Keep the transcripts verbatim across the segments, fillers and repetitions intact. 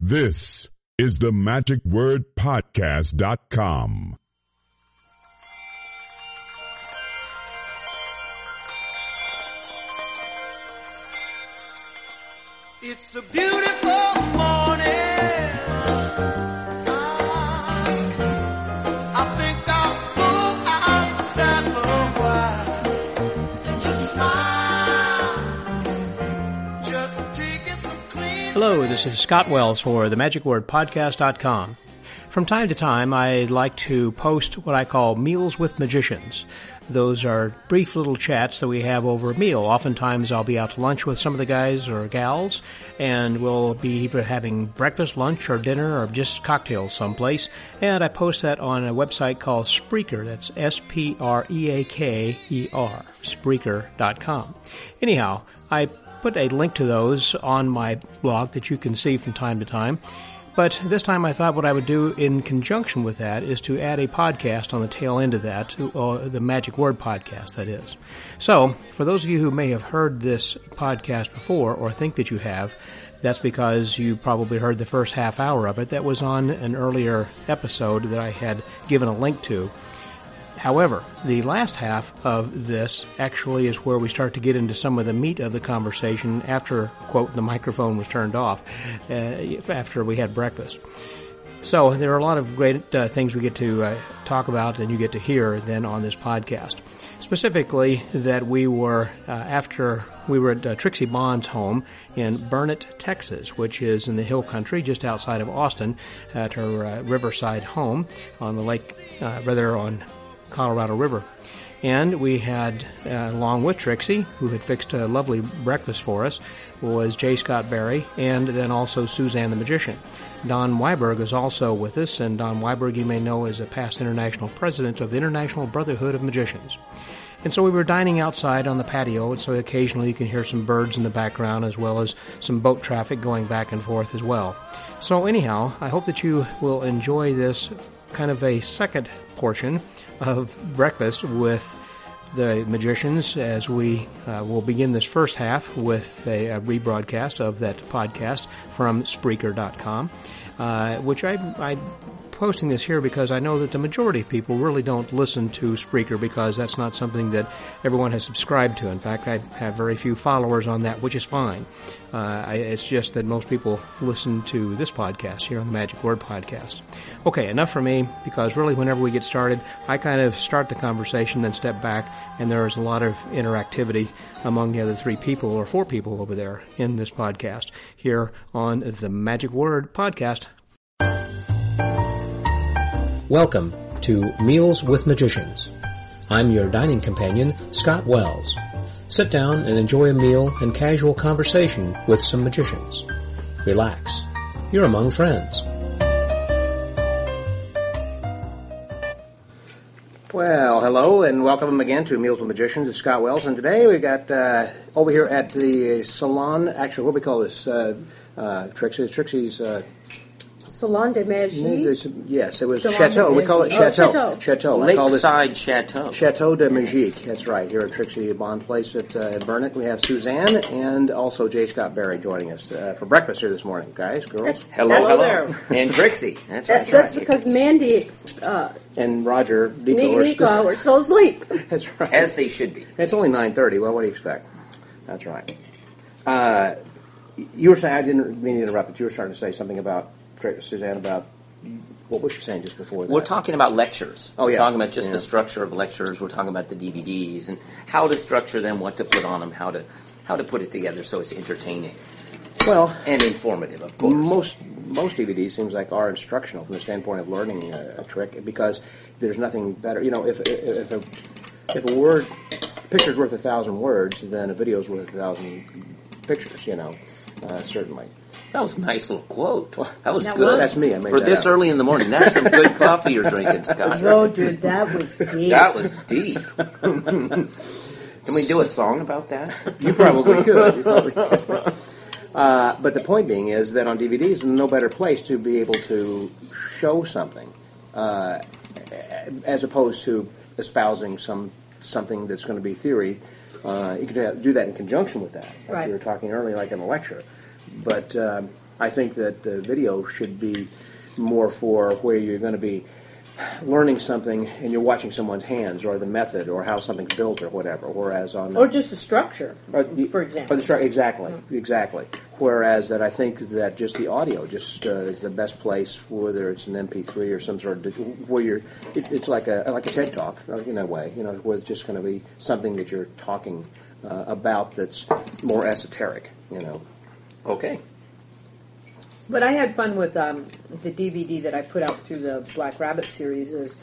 This is the magic word podcast dot com. It's a beautiful morning. I think I'll go outside for a while and just smile. Just taking some clean. Hello, this is Scott Wells for the magic word podcast dot com. From time to time, I like to post what I call Meals with Magicians. Those are brief little chats that we have over a meal. Oftentimes I'll be out to lunch with some of the guys or gals, and we'll be either having breakfast, lunch, or dinner, or just cocktails someplace. And I post that on a website called Spreaker. That's S P R E A K E R, Spreaker dot com. Anyhow, I put a link to those on my blog that you can see from time to time. But this time I thought what I would do in conjunction with that is to add a podcast on the tail end of that, uh, the Magic Word podcast, that is. So, for those of you who may have heard this podcast before or think that you have, that's because you probably heard the first half hour of it. That was on an earlier episode that I had given a link to. However, the last half of this actually is where we start to get into some of the meat of the conversation after, quote, the microphone was turned off, uh, after we had breakfast. So there are a lot of great uh, things we get to uh, talk about and you get to hear then on this podcast. Specifically that we were, uh, after we were at uh, Trixie Bond's home in Burnet, Texas, which is in the hill country just outside of Austin at her uh, Riverside home on the lake, uh, rather on Colorado River. And we had, uh, along with Trixie, who had fixed a lovely breakfast for us, was J. Scott Berry, and then also Suzanne the Magician. Don Weiberg is also with us, and Don Weiberg you may know as a past international president of the International Brotherhood of Magicians. And so we were dining outside on the patio, and so occasionally you can hear some birds in the background as well as some boat traffic going back and forth as well. So anyhow, I hope that you will enjoy this kind of a second portion of breakfast with the magicians as we uh, will begin this first half with a, a rebroadcast of that podcast from Spreaker dot com, uh, which I, I'm posting this here because I know that the majority of people really don't listen to Spreaker because that's not something that everyone has subscribed to. In fact, I have very few followers on that, which is fine. Uh, I, it's just that most people listen to this podcast here on the Magic Word Podcast. Okay, enough for me, because really whenever we get started, I kind of start the conversation, then step back, and there's a lot of interactivity among the other three people or four people over there in this podcast here on the Magic Word Podcast. Welcome to Meals with Magicians. I'm your dining companion, Scott Wells. Sit down and enjoy a meal and casual conversation with some magicians. Relax. You're among friends. Well, hello and welcome again to Meals with Magicians. It's Scott Wells, and today we got uh, over here at the salon. Actually, what do we call this? Uh, uh, Trixie, Trixie's. Uh, Salon de Magie? Yes, it was Salon Chateau. We call it Oh, Chateau. Chateau. Chateau. I call this Lakeside Chateau. Chateau de Magique. That's right. Here at Trixie Bond Place at uh, Burnet, we have Suzanne and also J. Scott Berry joining us uh, for breakfast here this morning. Guys, girls. Hello, Hello hello. there. And Trixie. That's That, right. that's because Mandy, uh, And Roger, Nico, Nico, are Nico still- are still asleep. That's right. As they should be. It's only nine thirty. Well, what do you expect? That's right. Uh, you were saying, I didn't mean to interrupt, but you were starting to say something about, Suzanne, about, what was she saying just before that? We're talking about lectures. Oh, yeah. We're talking about just Yeah. the structure of lectures. We're talking about the D V Ds and how to structure them, what to put on them, how to how to put it together so it's entertaining Well, and informative, of course. most most D V Ds seems like are instructional from the standpoint of learning a, a trick, because there's nothing better. You know, if if a, if a word picture's worth a thousand words, then a video's worth a thousand pictures. You know, uh, certainly. That was a nice little quote. That was That good. was. That's me. I made For that this up. early in the morning. That's some good coffee you're drinking, Scott. Oh, dude, that was deep. That was deep. Can we do a song about that? You probably could. You probably could. Uh, but the point being is that on D V Ds, there's no better place to be able to show something, uh, as opposed to espousing some something that's going to be theory. Uh, you could have, do that in conjunction with that, like Right. we were talking earlier, like in a lecture. But um, I think that the video should be more for where you're going to be learning something and you're watching someone's hands or the method or how something's built or whatever. Whereas on Or just the structure, or the- for example. or the stru- exactly, exactly. Whereas that I think that just the audio just uh, is the best place, whether it's an M P three or some sort of where you're. It, it's like a like a TED Talk in a way, you know, where it's just going to be something that you're talking uh, about that's more esoteric, you know. Okay. But I had fun with um, the D V D that I put out through the Black Rabbit series. Is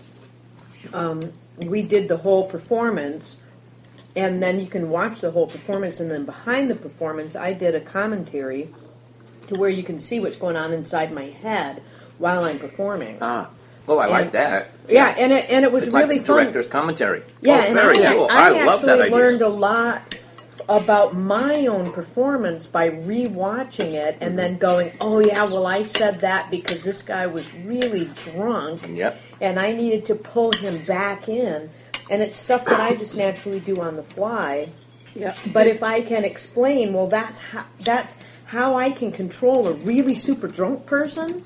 um, we did the whole performance, and then you can watch the whole performance, and then behind the performance, I did a commentary to where you can see what's going on inside my head while I'm performing. Ah. Oh, I And- like that. Yeah, and it and it was It's really like fun. director's commentary. Yeah, oh, and very I, cool. I, I, love that actually idea. learned a lot about my own performance by rewatching it and then going, oh yeah, well I said that because this guy was really drunk, Yep. and I needed to pull him back in, and it's stuff that I just naturally do on the fly. Yeah. But if I can explain, well, that's how, that's how I can control a really super drunk person,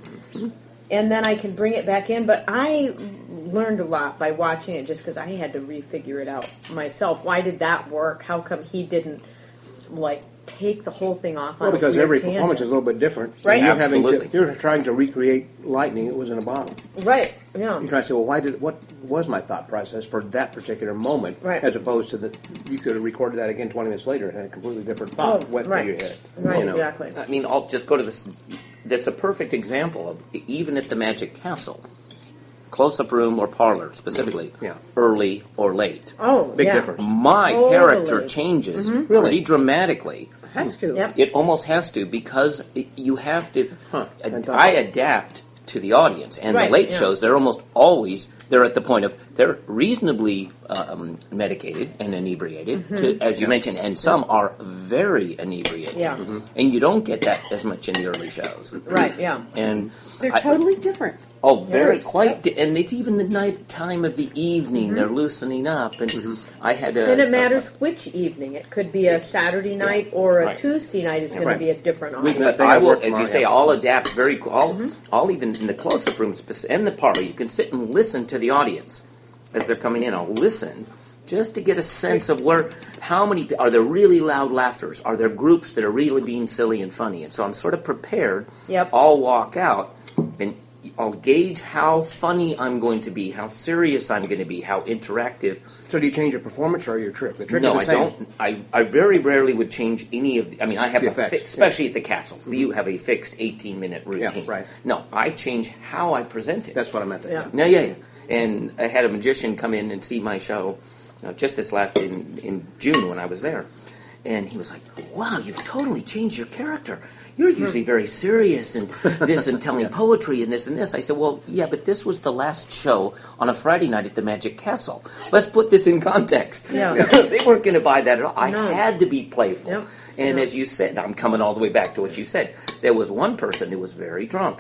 and then I can bring it back in. But I learned a lot by watching it just because I had to refigure it out myself. Why did that work? How come he didn't, like, take the whole thing off on Well, because a weird every tangent? performance is a little bit different. So Right. You're having to, Absolutely. you're trying to recreate lightning that was in a bottle. Right, yeah. You're trying to say, well, why did what was my thought process for that particular moment, Right. as opposed to the you could have recorded that again twenty minutes later and had a completely different thought Oh, went right. through your head. Right, you know. exactly. I mean, I'll just go to this. That's a perfect example of even at the Magic Castle, close-up room or parlor specifically, Yeah. early or late. Oh, Big yeah. difference. My Totally. character changes Really? pretty dramatically. Has to. Yep. It almost has to because it, you have to. Huh. ad- I adapt to the audience, and Right, the late yeah. shows they're almost always they're at the point of they're reasonably um, medicated and inebriated, to, as you mentioned, and some are very inebriated. Mm-hmm. Yeah. Mm-hmm. And you don't get that as much in the early shows. Right, yeah. And They're I- totally different. Oh, very Very quite, di- and it's even the night time of the evening. They're loosening up, and I had a. And it matters which evening. It could be a Saturday night or a Right. Tuesday night is going Right. to be a different We- audience. thing I I will, worked as you on, say, yeah. I'll adapt very. qu- I'll, I'll even in the close-up rooms spec- and the parlor. You can sit and listen to the audience as they're coming in. I'll listen just to get a sense of where, how many are there really loud laughters? Are there groups that are really being silly and funny? And so I'm sort of prepared. Yep. I'll walk out and I'll gauge how funny I'm going to be, how serious I'm going to be, how interactive. So do you change your performance or your trick? The trick No, is I the same. don't. I, I very rarely would change any of the. I mean, I have The a effects, fi- especially at the castle. You have a fixed eighteen minute routine. right. No, I change how I present it. That's what I meant. Yeah. No, yeah, yeah. And I had a magician come in and see my show uh, just this last in in June when I was there, and he was like, "Wow, you've totally changed your character. You're usually very serious and this and telling poetry and this and this." I said, "Well, yeah, but this was the last show on a Friday night at the Magic Castle. Let's put this in context." Yeah. They weren't going to buy that at all. I No. had to be playful. Yep. And Yeah. as you said, I'm coming all the way back to what you said. There was one person who was very drunk.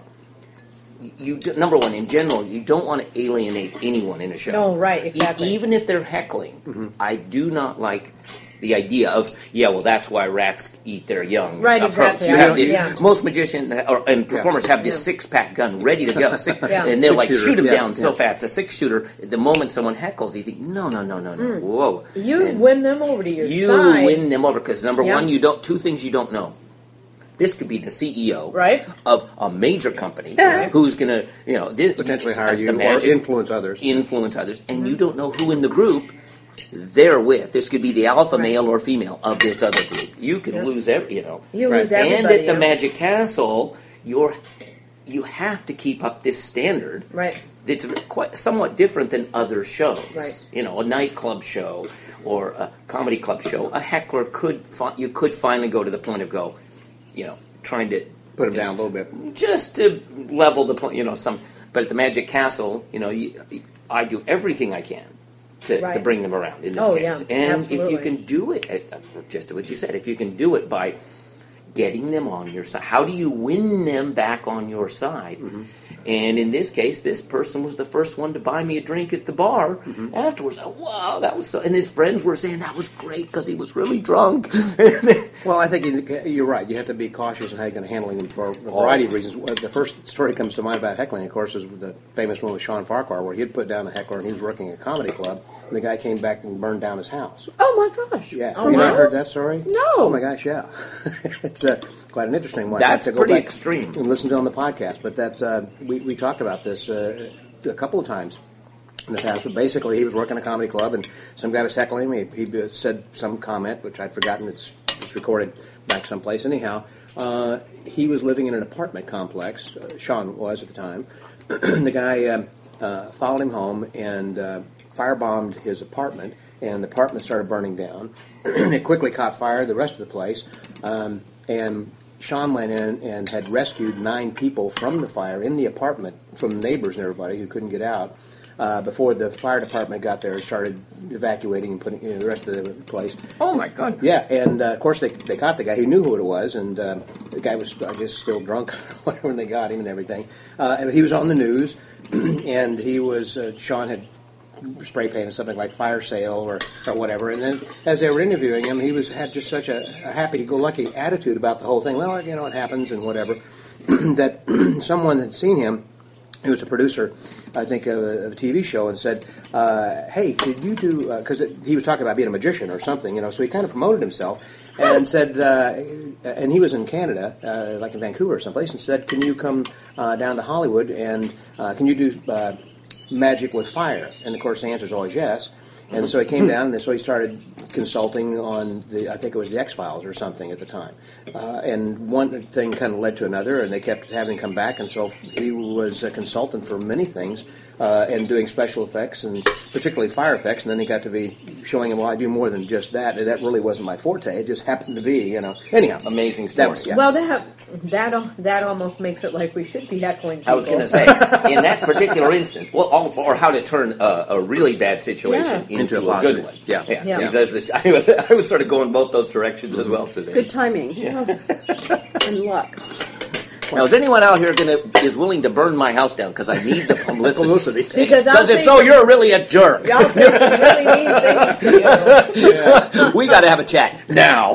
You d- number one, in general, you don't want to alienate anyone in a show. No, right, E- exactly. even if they're heckling, I do not like the idea of yeah, well, that's why rats eat their young. Right, approach. exactly. You I have don't- the- yeah. Most magicians or, and performers have this Yeah. six pack gun ready to go, six, Yeah. and they'll like Six-shooter, shoot them yeah, down so yeah. fast. A six shooter. The moment someone heckles, you think, no, no, no, no, no, whoa. You And- win them over to your you side. win them over because number Yeah. one, you don't. Two things you don't know. This could be the C E O Right. of a major company Right. who's going to, you know, this, Potentially uh, hire the you or magic- influence others. influence others, and you don't know who in the group they're with. This could be the alpha Right. male or female of this other group. You can Yeah. lose every, you know. You lose and everybody, at the yeah. Magic Castle, you're you have to keep up this standard. Right. It's quite somewhat different than other shows. Right. You know, a nightclub show or a comedy club show. A heckler could fi- you could finally go to the point of go, you know, trying to Put them down a little bit. just to level the point. You know, some. But at the Magic Castle, you know, you, I do everything I can to, to Right. bring them around in this Oh, case. yeah, and absolutely. if you can do it, uh, just what you said, if you can do it by getting them on your side, how do you win them back on your side? And in this case, this person was the first one to buy me a drink at the bar. Mm-hmm. Afterwards, I, wow, that was so... And his friends were saying that was great because he was really drunk. Well, I think you- you're right. You have to be cautious in how you're going to handle him for a variety of reasons. The first story that comes to mind about heckling, of course, is the famous one with Sean Farquhar, where he had put down a heckler and he was working at a comedy club, and the guy came back and burned down his house. Oh my gosh! Yeah, Oh, you wow. not heard that story? No. Oh my gosh, yeah. It's uh, quite an interesting one. That's I have to go pretty back extreme. And listen to it on the podcast, but that uh, we we talked about this uh, a couple of times in the past. But basically, he was working at a comedy club, and some guy was heckling him. He, he said some comment, which I'd forgotten. It's it's recorded back someplace. Anyhow, uh, he was living in an apartment complex. Uh, Sean was at the time. The guy um, uh, followed him home and uh, firebombed his apartment, and the apartment started burning down. It quickly caught fire, the rest of the place, um, and Sean went in and had rescued nine people from the fire in the apartment, from neighbors and everybody who couldn't get out, uh, before the fire department got there and started evacuating and putting you know, the rest of the place. Oh, my God. Yeah, and uh, of course they they caught the guy. He knew who it was, and uh, the guy was, I guess, still drunk when they got him and everything. Uh, and he was on the news, and he was, uh, Sean had spray painted something like fire sale or, or whatever. And then as they were interviewing him, he was had just such a, a happy-go-lucky attitude about the whole thing. Well, you know, it happens and whatever. That someone had seen him, he was a producer, I think, of a, of a T V show, and said, uh, hey, could you do, because uh, he was talking about being a magician or something, you know, so he kind of promoted himself and said, uh, and he was in Canada, uh, like in Vancouver or someplace, and said, can you come uh, down to Hollywood and uh, can you do uh, magic with fire? And of course the answer is always yes. And so he came down, and so he started consulting on the, I think it was the X-Files or something at the time. Uh, and one thing kind of led to another, and they kept having him come back, and so he was a consultant for many things, uh, and doing special effects, and particularly fire effects, and then he got to be showing him, well, I do more than just that, and that really wasn't my forte, it just happened to be, you know. Anyhow. Amazing That story. was, yeah. Well, that that al- that almost makes it like we should be heckling people. I was going to say, in that particular instance, well, all, or how to turn a, a really bad situation Yeah. into, Into a a good positive. one. Yeah. yeah. Yeah. Because this, I was, I was sort of going both those directions as well, Suzanne. Good timing. And luck. Now, is anyone out here gonna is willing to burn my house down because I need the publicity? Publicity. Because I'll Because if say so, some- you're really a jerk. I'll say some really mean things to you. We got to have a chat now.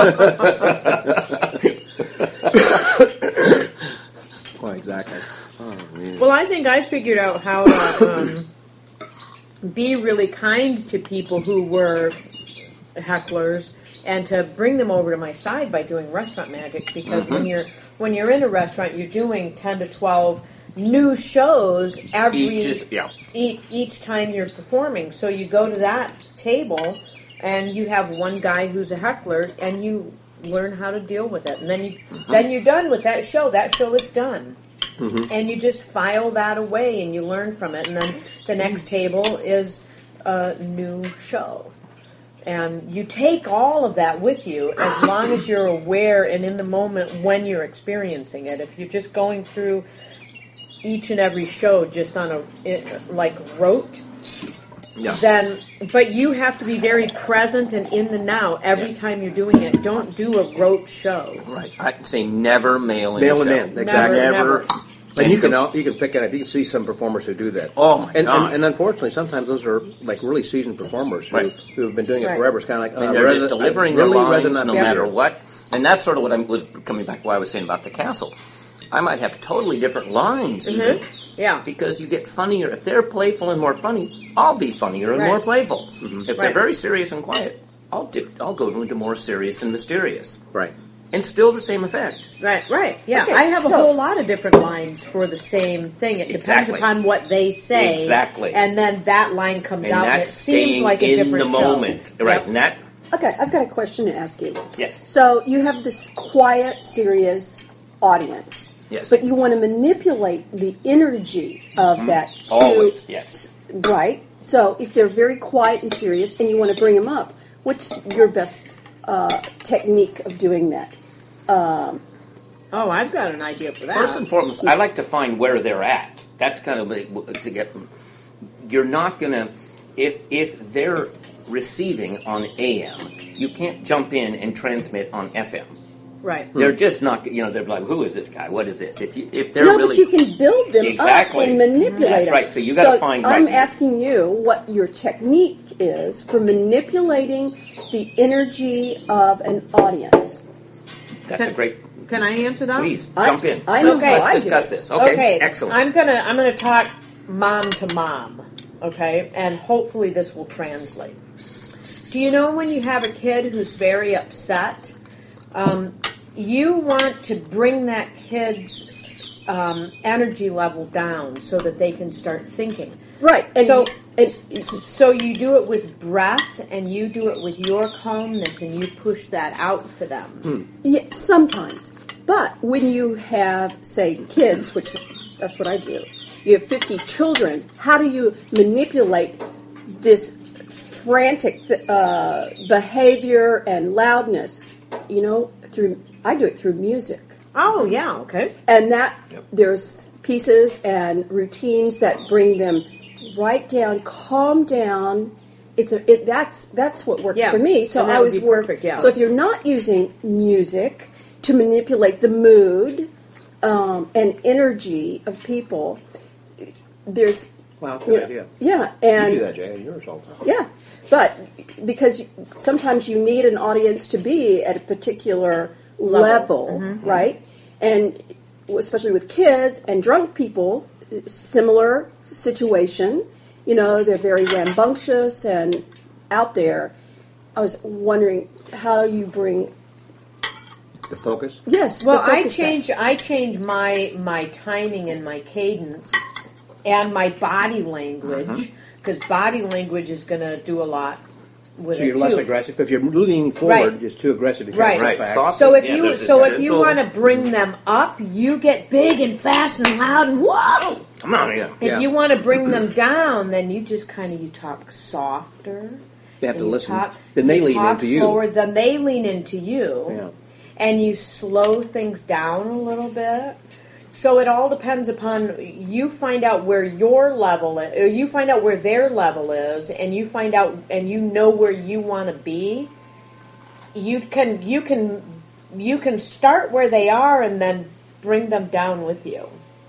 Well, exactly. Well, I think I figured out how to um, be really kind to people who were hecklers and to bring them over to my side by doing restaurant magic. Because when you're when you're in a restaurant, you're doing ten to twelve new shows every Each is- yeah. each, each time you're performing. So you go to that table and you have one guy who's a heckler, and you learn how to deal with it. And then you then you're done with that show. That show is done. And you just file that away and you learn from it. And then the next table is a new show. And you take all of that with you as long as you're aware and in the moment when you're experiencing it. If you're just going through each and every show just on a, it, like rote, Yeah. then, but you have to be very present and in the now every Yeah. time you're doing it. Don't do a rote show. Right. I say never mail in Mail a them show. in, exactly. Never, Never. never. And you can you can pick it up. You can see some performers who do that. Oh, my and, gosh. And, and unfortunately, sometimes those are like really seasoned performers who, Right. who have been doing it Right. forever. It's kind of like uh, And they're rather- just delivering really, their rather lines not no be matter here. what. And that's sort of what I was coming back to what I was saying about the castle. I might have totally different lines even. Yeah. Because you get funnier. If they're playful and more funny, I'll be funnier and Right. more playful. If they're Right. very serious and quiet, I'll dip, I'll go into more serious and mysterious. Right. And still the same effect. Right, right. Yeah, Okay, I have a so- whole lot of different lines for the same thing. It depends Exactly. upon what they say. Exactly. And then that line comes And out and it that's seems staying like a in different the show. moment. Right. Yep. And that, Okay, I've got a question to ask you. yes. So you have this quiet, serious audience. Yes. But you want to manipulate the energy of that to, Always. Yes. right? So if they're very quiet and serious and you want to bring them up, what's your best uh, technique of doing that? Um, Oh, I've got an idea for that. First and foremost, I like to find where they're at. That's kind of like, to get. You're not gonna if if they're receiving on A M, you can't jump in and transmit on F M. Right. They're just not, you know, they're like, who is this guy? What is this? If you, if they're no, really, but you can build them Exactly. up and manipulate That's them. right. So you got to find I'm right- asking you what your technique is for manipulating the energy of an audience. that's a great. Can I answer that? Please I- jump in. I know let's how let's I do discuss it. this. Okay, Okay, excellent. I'm gonna I'm gonna talk mom to mom, okay, and hopefully this will translate. Do you know when you have a kid who's very upset, um, you want to bring that kid's um, energy level down so that they can start thinking. Right. And So, and, so you do it with breath, and you do it with your calmness, and you push that out for them. yeah, sometimes. But when you have, say, kids, which that's what I do, you have fifty children, how do you manipulate this frantic uh, behavior and loudness? You know, through I do it through music. Oh, yeah, okay. And that there's pieces and routines that bring them right down, calm down. It's a it, that's that's what works Yeah. for me. So And that I would was be work- perfect, yeah. So if you're not using music to manipulate the mood um, and energy of people, there's Wow, that's a you good know, idea. yeah, You and do that, Jay, and yours all the time. yeah, but because you, sometimes you need an audience to be at a particular level, right? And especially with kids and drunk people, similar situation. You know, they're very rambunctious and out there. I was wondering, how do you bring? The focus? Yes. Well, the I focus change I change my my timing and my cadence and my body language because body language is going to do a lot with So it you're less too. aggressive, because you're leaning forward, Right. it's too aggressive. You Right. can't Right. back. Soft- So if Yeah, you there's this so if you gentle- want to bring them up, you get big and fast and loud and whoa. Come on, yeah. If Yeah. you want to bring them down, then you just kind of you talk softer. They have to and you listen. Talk, Then they you lean talk into you. slower. Then they lean into you. Yeah. And you slow things down a little bit. So it all depends upon you find out where your level is, or you find out where their level is, and you find out and you know where you want to be. You can you can you can start where they are and then bring them down with you.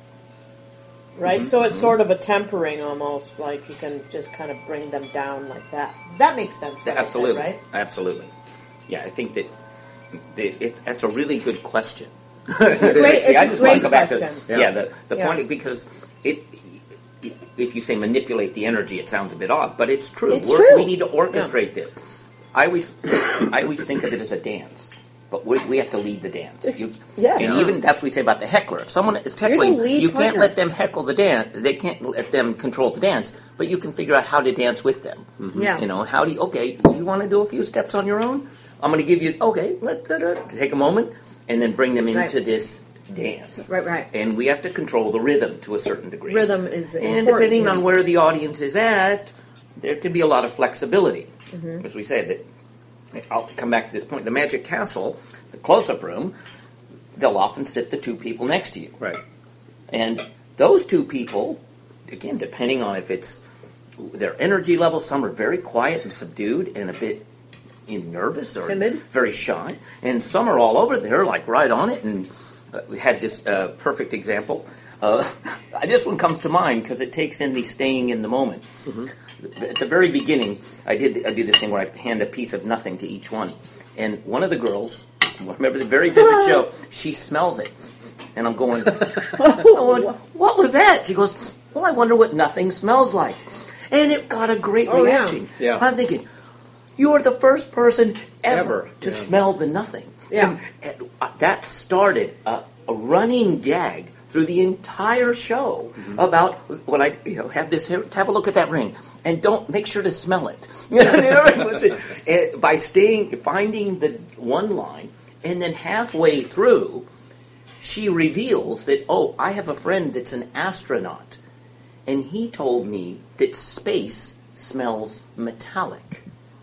Right? Mm-hmm. So it's sort of a tempering almost, like you can just kind of bring them down like that. Does that make sense? what I said, Absolutely, right? absolutely. Yeah, I think that, that it's that's a really good question. great- See, I it's just a want to great go back to question. yeah, the the Yeah. point because it. If you say manipulate the energy, it sounds a bit odd, but it's true. It's We're, true. We need to orchestrate this. I always, I always think of it as a dance, but we, we have to lead the dance. It's- You, yes. and even that's what we say about the heckler. If someone is heckling, lead you can't partner. let them heckle the dance. They can't let them control the dance, but you can figure out how to dance with them. Yeah. You know, how do you, okay, you want to do a few steps on your own? I'm going to give you, okay, let, let, let, take a moment, and then bring them into Right. this dance. Right, right. And we have to control the rhythm to a certain degree. Rhythm is And important. depending on where the audience is at, there can be a lot of flexibility. Mm-hmm. As we said, that I'll come back to this point. The Magic Castle, the close-up room, they'll often sit the two people next to you. Right. And those two people, again, depending on if it's their energy level, some are very quiet and subdued and a bit in nervous or Timid. very shy, and some are all over there, like right on it. And uh, we had this uh, perfect example. Uh, this one comes to mind because it takes in the staying in the moment. At the very beginning, I did I do this thing where I hand a piece of nothing to each one, and one of the girls, remember the very vivid show, she smells it, and I'm going, I'm going, what was that? She goes, well, I wonder what nothing smells like, and it got a great Oh, yeah. reaction. Yeah. I'm thinking, you're the first person ever, Ever, to yeah. smell the nothing. Yeah. And, and, uh, that started a, a running gag through the entire show Mm-hmm. about when I you know have this here, have a look at that ring and don't make sure to smell it. You know, it was- and by staying finding the one line and then halfway through, she reveals that oh, I have a friend that's an astronaut, and he told me that space smells metallic.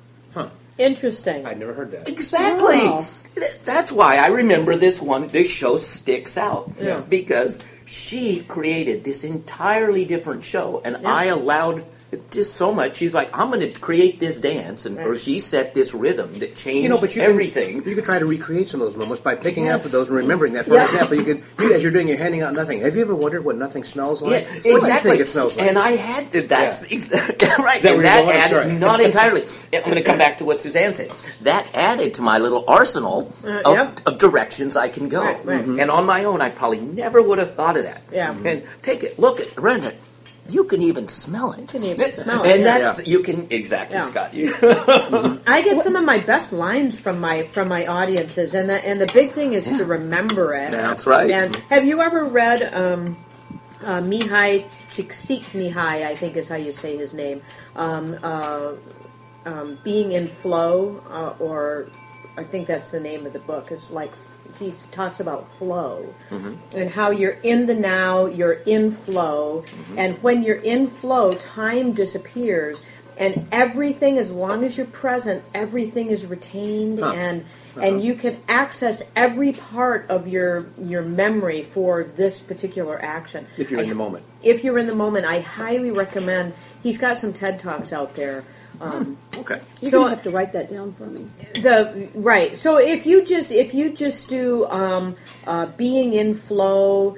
Interesting. I'd never heard that. Exactly. Wow. Th- That's why I remember this one. This show sticks out Yeah. because she created this entirely different show, and I allowed just so much. She's like, I'm going to create this dance, and or she set this rhythm that changed You know, but you everything. Can, you could try to recreate some of those moments by picking Yes. up those and remembering that. For Yeah. example, you could, you, as you're doing, you're handing out nothing. Have you ever wondered what nothing smells like? Yeah, What do you exactly. think it smells like? And I had to, that's Yeah. ex- right. Is that where and you're that going? I'm added, sorry. not entirely. I'm going to come back to what Suzanne said. That added to my little arsenal Uh, of, yep. of directions I can go. Right, right. And on my own, I probably never would have thought of that. Yeah. And take it, look at, run it. You can even smell it. You can even smell it, And yeah. that's, you can, exactly, Yeah. Scott. You, I get some of my best lines from my from my audiences, and the and the big thing is to remember it. That's right. And have you ever read um, uh, Mihai Csikszentmihalyi? I think is how you say his name. Um, uh, um, Being in Flow, uh, or I think that's the name of the book. It's like he talks about flow and how you're in the now, you're in flow, and when you're in flow, time disappears. And everything, as long as you're present, everything is retained, and and you can access every part of your your memory for this particular action. If you're in I- the moment. If you're in the moment, I highly recommend. He's got some TED Talks out there. Um, okay. You're So- going to have to write that down for me. the right. So if you just if you just do um, uh, being in flow,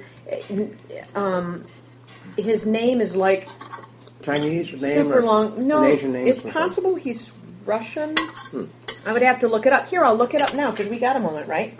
um, his name is like Chinese name super or long. No, an Asian name? it's or something? possible he's Russian. I would have to look it up. Here, I'll look it up now because we got a moment, right?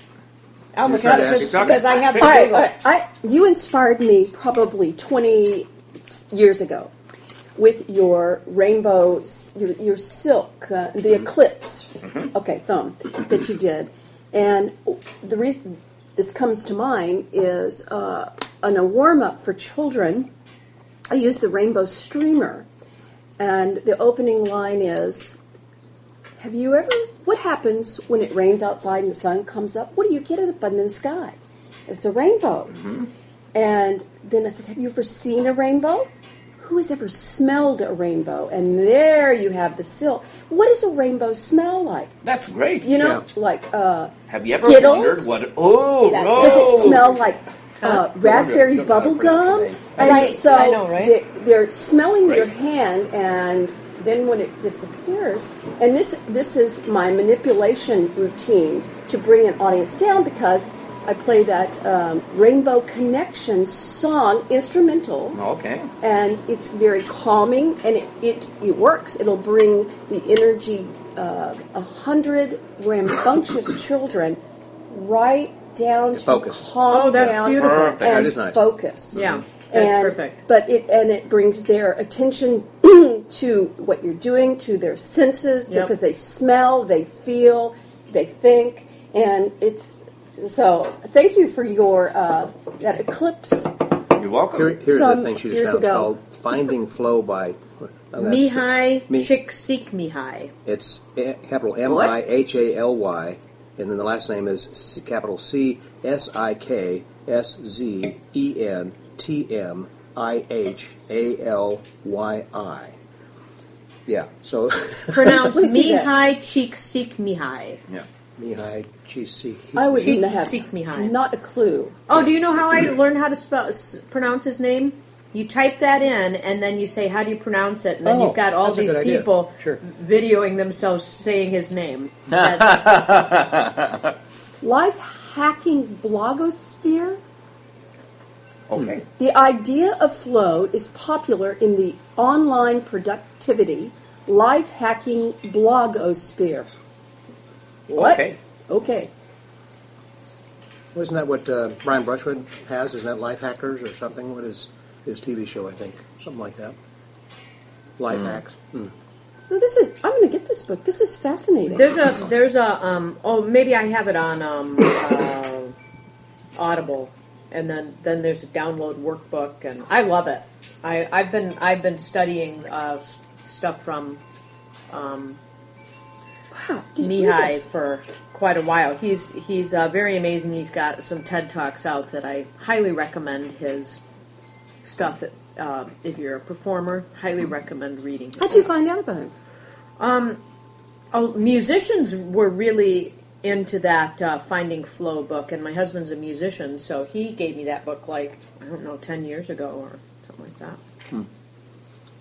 I'll look it trying up to ask- because because I have to All right, Google. all right, I, you inspired me probably twenty years ago with your rainbow, your, your silk, uh, the eclipse, okay, thumb, that you did. And the reason this comes to mind is uh, on a warm-up for children, I used the rainbow streamer. And the opening line is, have you ever, what happens when it rains outside and the sun comes up? What do you get up in the sky? It's a rainbow. And then I said, have you ever seen a rainbow? Who has ever smelled a rainbow? And there you have the silk. What does a rainbow smell like? That's great. You know, Yeah. like uh, Have you ever Skittles? wondered what? Oh, That- no. Does it smell like uh, raspberry don't know how to bubble pronounce gum? the name. And Right, so I know, right? They're, they're smelling your Right. hand, and then when it disappears, and this this is my manipulation routine to bring an audience down because I play that um, Rainbow Connection song instrumental. Okay. And it's very calming, and it, it, it works. It'll bring the energy of a hundred rambunctious children right down to Focus. calm Oh, that's down beautiful. Perfect. and That is nice. focus. Yeah, that's and, perfect. But it and it brings their attention to what you're doing, to their senses, Yep. because they smell, they feel, they think, and it's so. Thank you for your uh, that eclipse. You're welcome. Here, here's From that thing she years just found ago. called Finding Flow by oh, that's the- Mihai Mi- Csikszentmihalyi. It's a- capital M I H A L Y, and then the last name is C, capital C S I K S Z E N T M I H A L Y I. Yeah, so Pronounced Let me see that. Mihai Csikszentmihalyi. Yes. Mihai Chisi. I would Cheek- not have seek me high. not a clue. Oh, do you know how I learned how to spell s- pronounce his name? You type that in, and then you say, "How do you pronounce it?" And then Oh, you've got all that's a these good idea. people Sure. videoing themselves saying his name. That's- Life hacking blogosphere. Okay. The idea of flow is popular in the online productivity life hacking blogosphere. What? Okay. Okay. Wasn't that what uh, Brian Brushwood has? Isn't that Life Hackers or something? What is his T V show, I think? Something like that. Life Hacks. Hmm. Well, this is. I'm going to get this book. This is fascinating. There's a there's a um oh maybe I have it on um uh, Audible, and then then there's a download workbook, and I love it. I I've been I've been studying uh, s- stuff from um, Wow, did you read Mihai this? for quite a while. He's he's uh, very amazing. He's got some TED Talks out that I highly recommend his stuff. Uh, if you're a performer, highly recommend reading. His How'd you find out about him? Um, oh, musicians were really into that uh, Finding Flow book, and my husband's a musician, so he gave me that book like, I don't know, ten years ago or something like that.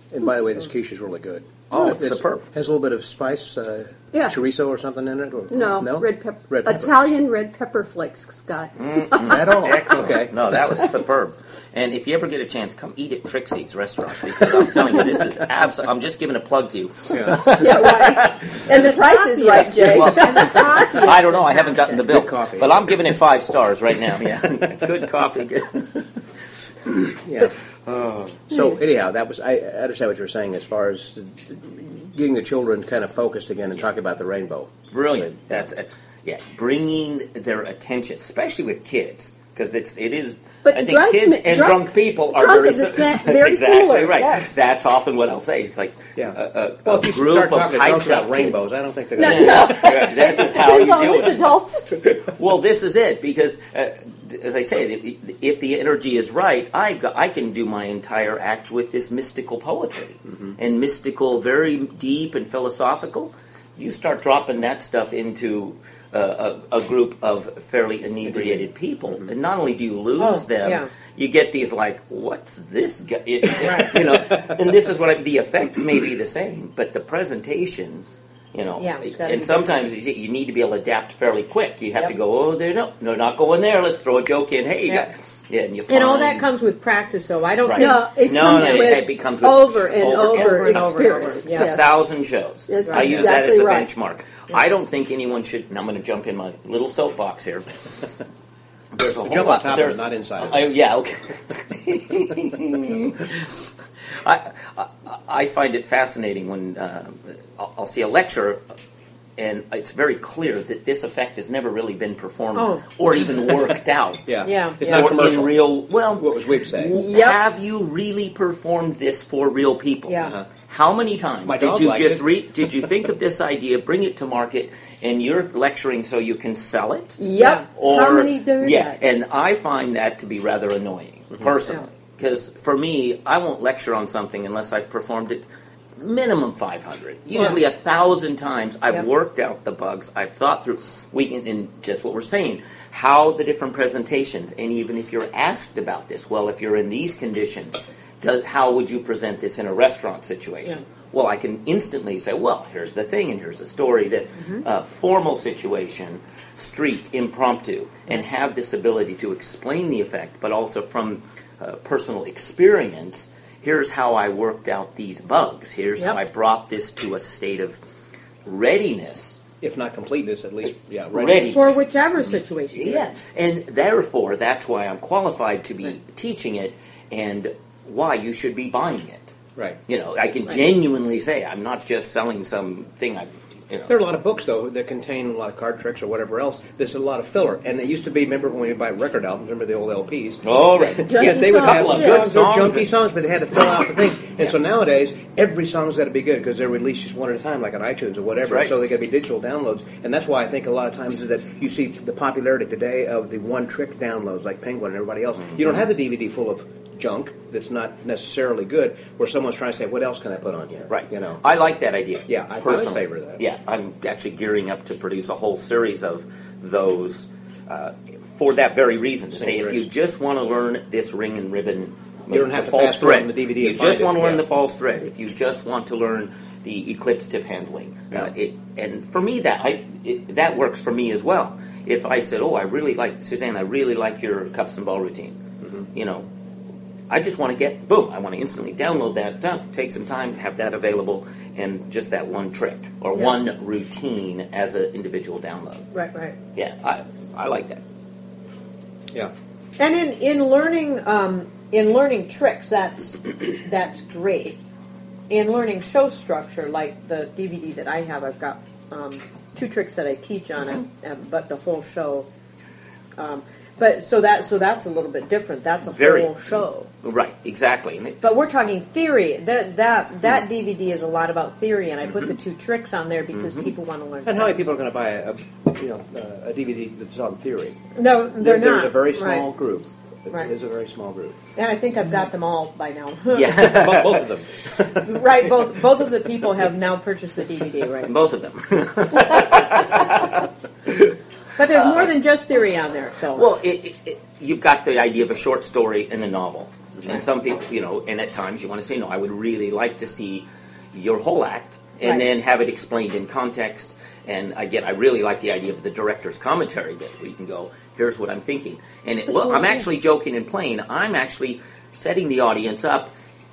And by the way, this quiche is really good. Oh, it's superb. Has a little bit of spice, uh, Yeah. chorizo or something in it? Or, No, no, red pepper. Red pepper. Italian red pepper flakes, Scott. Is that all? Excellent. Okay. No, that was superb. And if you ever get a chance, come eat at Trixie's restaurant, because I'm telling you, this is absolutely. I'm just giving a plug to you. Yeah. Yeah, right. And the price is right, Jay. Well, I don't know. I haven't gotten the bill, Good coffee. but I'm giving it five stars right now. Yeah, good coffee. Good. Yeah. So anyhow, that was. I understand what you're saying as far as getting the children kind of focused again and talking about the rainbow. Brilliant. That's uh, yeah, bringing their attention, especially with kids, because it's it is. But I think drunk kids mi- and drunk- drunk people are drunk very, is the si- sa- that's very exactly similar, right. yes. That's often what I'll say. It's like Yeah. a, a, Well, a if you group start of talking to drunks hyped about up rainbows, kids. I don't think they're No, going to. no. That's just how Depends you on do which it. adults. Well, this is it because, uh, as I said, if, if the energy is right, I go- I can do my entire act with this mystical poetry Mm-hmm. and mystical, very deep and philosophical. You start dropping that stuff into uh, a, a group of fairly inebriated people, Mm-hmm. and not only do you lose Oh, them, yeah. you get these like, "What's this?" Guy? It, it- you know, and this is what I, the effects may be the same, but the presentation. You know, Yeah, it's gotta and be sometimes you, see, you need to be able to adapt fairly quick. You have Yep. to go, oh, they're no, they're not going there. Let's throw a joke in. Hey, you Yep. got, yeah, and you And all find- that comes with practice, though. I don't Right. think No, it No, comes no, it- with it becomes with over and over- over, over and over and over. experience. Yeah. a Yes. thousand shows. That's I use that as exactly the right. benchmark. I don't think anyone should. And I'm going to jump in my little soapbox here. There's a whole Jump on lot. top of there's, it, not inside of it. I, yeah, okay. I, I I find it fascinating when uh, I'll, I'll see a lecture. And it's very clear that this effect has never really been performed Oh. or even worked out. Yeah. Yeah, It's yeah. not Or commercial. in real. Well, What was Weep saying? w- Yep. have you really performed this for real people? Yeah. Uh-huh. How many times My did dog you liked just it. re- did you think of this idea, bring it to market, and you're lecturing so you can sell it? Yep. Or How many do yeah, that? and I find that to be rather annoying personally, because for me, I won't lecture on something unless I've performed it minimum five hundred, usually a thousand times. I've Yep. worked out the bugs. I've thought through. We can, and just what we're saying, how the different presentations, and even if you're asked about this, well, if you're in these conditions, does how would you present this in a restaurant situation? Yeah. Well, I can instantly say, well, here's the thing, and here's the story. That uh, formal situation, street, impromptu, and have this ability to explain the effect, but also from uh, personal experience. Here's how I worked out these bugs. Here's Yep. how I brought this to a state of readiness. If not completeness, at least, yeah, Ready. For whichever situation. Yeah, and therefore, that's why I'm qualified to be teaching it, and why you should be buying it. Right. You know, I can genuinely say I'm not just selling something. I, you know, There are a lot of books, though, that contain a lot of card tricks or whatever else. There's a lot of filler. And it used to be, remember when we buy record albums, remember the old L Ps? all right. Yeah, they would have songs, some yeah. good songs, or Songs junky and- songs, but they had to fill out the thing. And so nowadays, every song's got to be good because they're released just one at a time, like on iTunes or whatever. That's right. So they got to be digital downloads, and that's why I think a lot of times is that you see the popularity today of the one-trick downloads, like Penguin and everybody else. You don't have the D V D full of junk that's not necessarily good, where someone's trying to say, "What else can I put on here?" Right. You know. I like that idea. Yeah, I- I personally favor that. Yeah, I'm actually gearing up to produce a whole series of those uh, for that very reason. To Same say, if reason. you just want to learn this ring and ribbon, You don't have the to false fast forward thread. on the D V D You and find just it, want to learn yeah. the false thread. If you just want to learn the eclipse tip handling, uh, it and for me that I it, that works for me as well. If I said, "Oh, I really like Suzanne, I really like your cups and ball routine," Mm-hmm. you know. I just want to get, boom, I want to instantly download that, done, take some time, have that available, and just that one trick or Yeah. one routine as an individual download. Right, right. Yeah, I I like that. Yeah. And in, in learning um, in learning tricks, that's that's great. In learning show structure, like the D V D that I have, I've got um, two tricks that I teach on it, uh, but the whole show. Um, but so that so that's a little bit different. That's a Very. whole show. Right, exactly. And it- But we're talking theory. That that that D V D is a lot about theory, and I put the two tricks on there because people want to learn. And how many tricks. people are going to buy a, a you know uh, a D V D that's on theory? No, they're There- not. There's a very small Right. group. Right. There's a very small group. And I think I've got them all by now. yeah, Bo- Both of them. Right, both both of the people have now purchased the D V D, right? both of them. But there's more than just theory on there. So Well, it, it, it, you've got the idea of a short story and a novel. And some people, you know, and at times you want to say, no, I would really like to see your whole act, and Right. then have it explained in context. And again, I really like the idea of the director's commentary bit, where you can go, here's what I'm thinking. And it, a well, cool I'm idea. actually joking and playing. I'm actually setting the audience up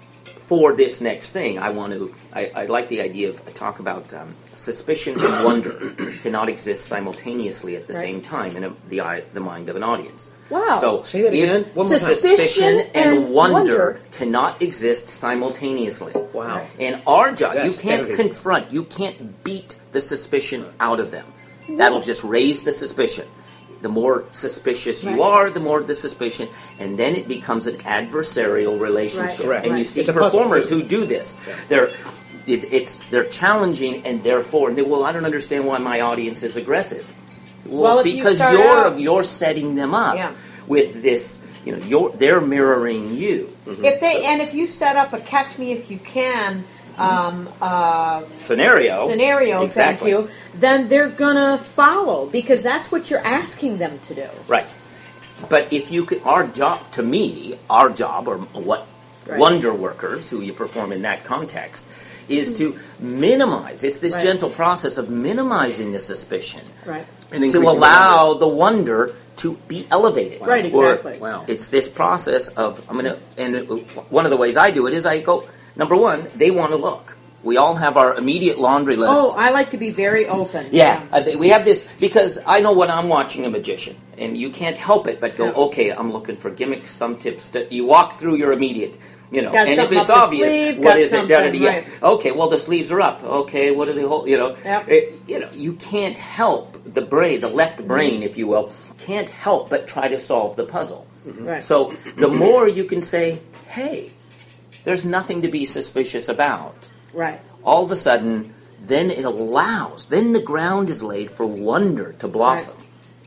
for this next thing. I want to, I, I like the idea of, I talk about um, suspicion and wonder cannot exist simultaneously at the Right. same time in a, the eye, the mind of an audience. Wow. So Say that if again. One more time. suspicion Suspicion and, and wonder, wonder. cannot exist simultaneously. Wow. And our job, That's you can't editing. confront, you can't beat the suspicion out of them. That'll just raise the suspicion. The more suspicious you Right. are, the more the suspicion, and then it becomes an adversarial relationship. Right. Correct. And you Right. see It's a puzzle, performers too. who do this. They're it, it's they're challenging, and therefore, and they, well, I don't understand why my audience is aggressive. Well, Well, if you because start you're out- you're setting them up Yeah. with this. You know, you're they're mirroring you. If they and if you set up a catch me if you can um, uh, Scenario. scenario, Exactly. thank you, then they're gonna follow because that's what you're asking them to do. Right. But if you could, our job, to me, our job, or what Right. wonder workers, who you perform in that context, is to minimize. It's this Right. gentle process of minimizing the suspicion. Right. And To increasing allow the wonder to be elevated. Right, Or exactly. Wow. It's this process of, I'm going to, and it- one of the ways I do it is I go, number one, they want to look. We all have our immediate laundry list. Oh, I like to be very open. Yeah, uh, th- we have this because I know when I'm watching a magician, and you can't help it but go, Yeah. okay, I'm looking for gimmicks, thumb tips. That you walk through your immediate, you know, Got and if something it's up the obvious, sleeve, what got is it? Da, da, da, something, yeah. right. Okay, well the sleeves are up. Okay, what are the whole? You know, Yep. it- you know, you can't help the brain, the left brain, if you will, can't help but try to solve the puzzle. Right. So the more you can say, hey, there's nothing to be suspicious about. Right. All of a sudden, then it allows, then the ground is laid for wonder to blossom.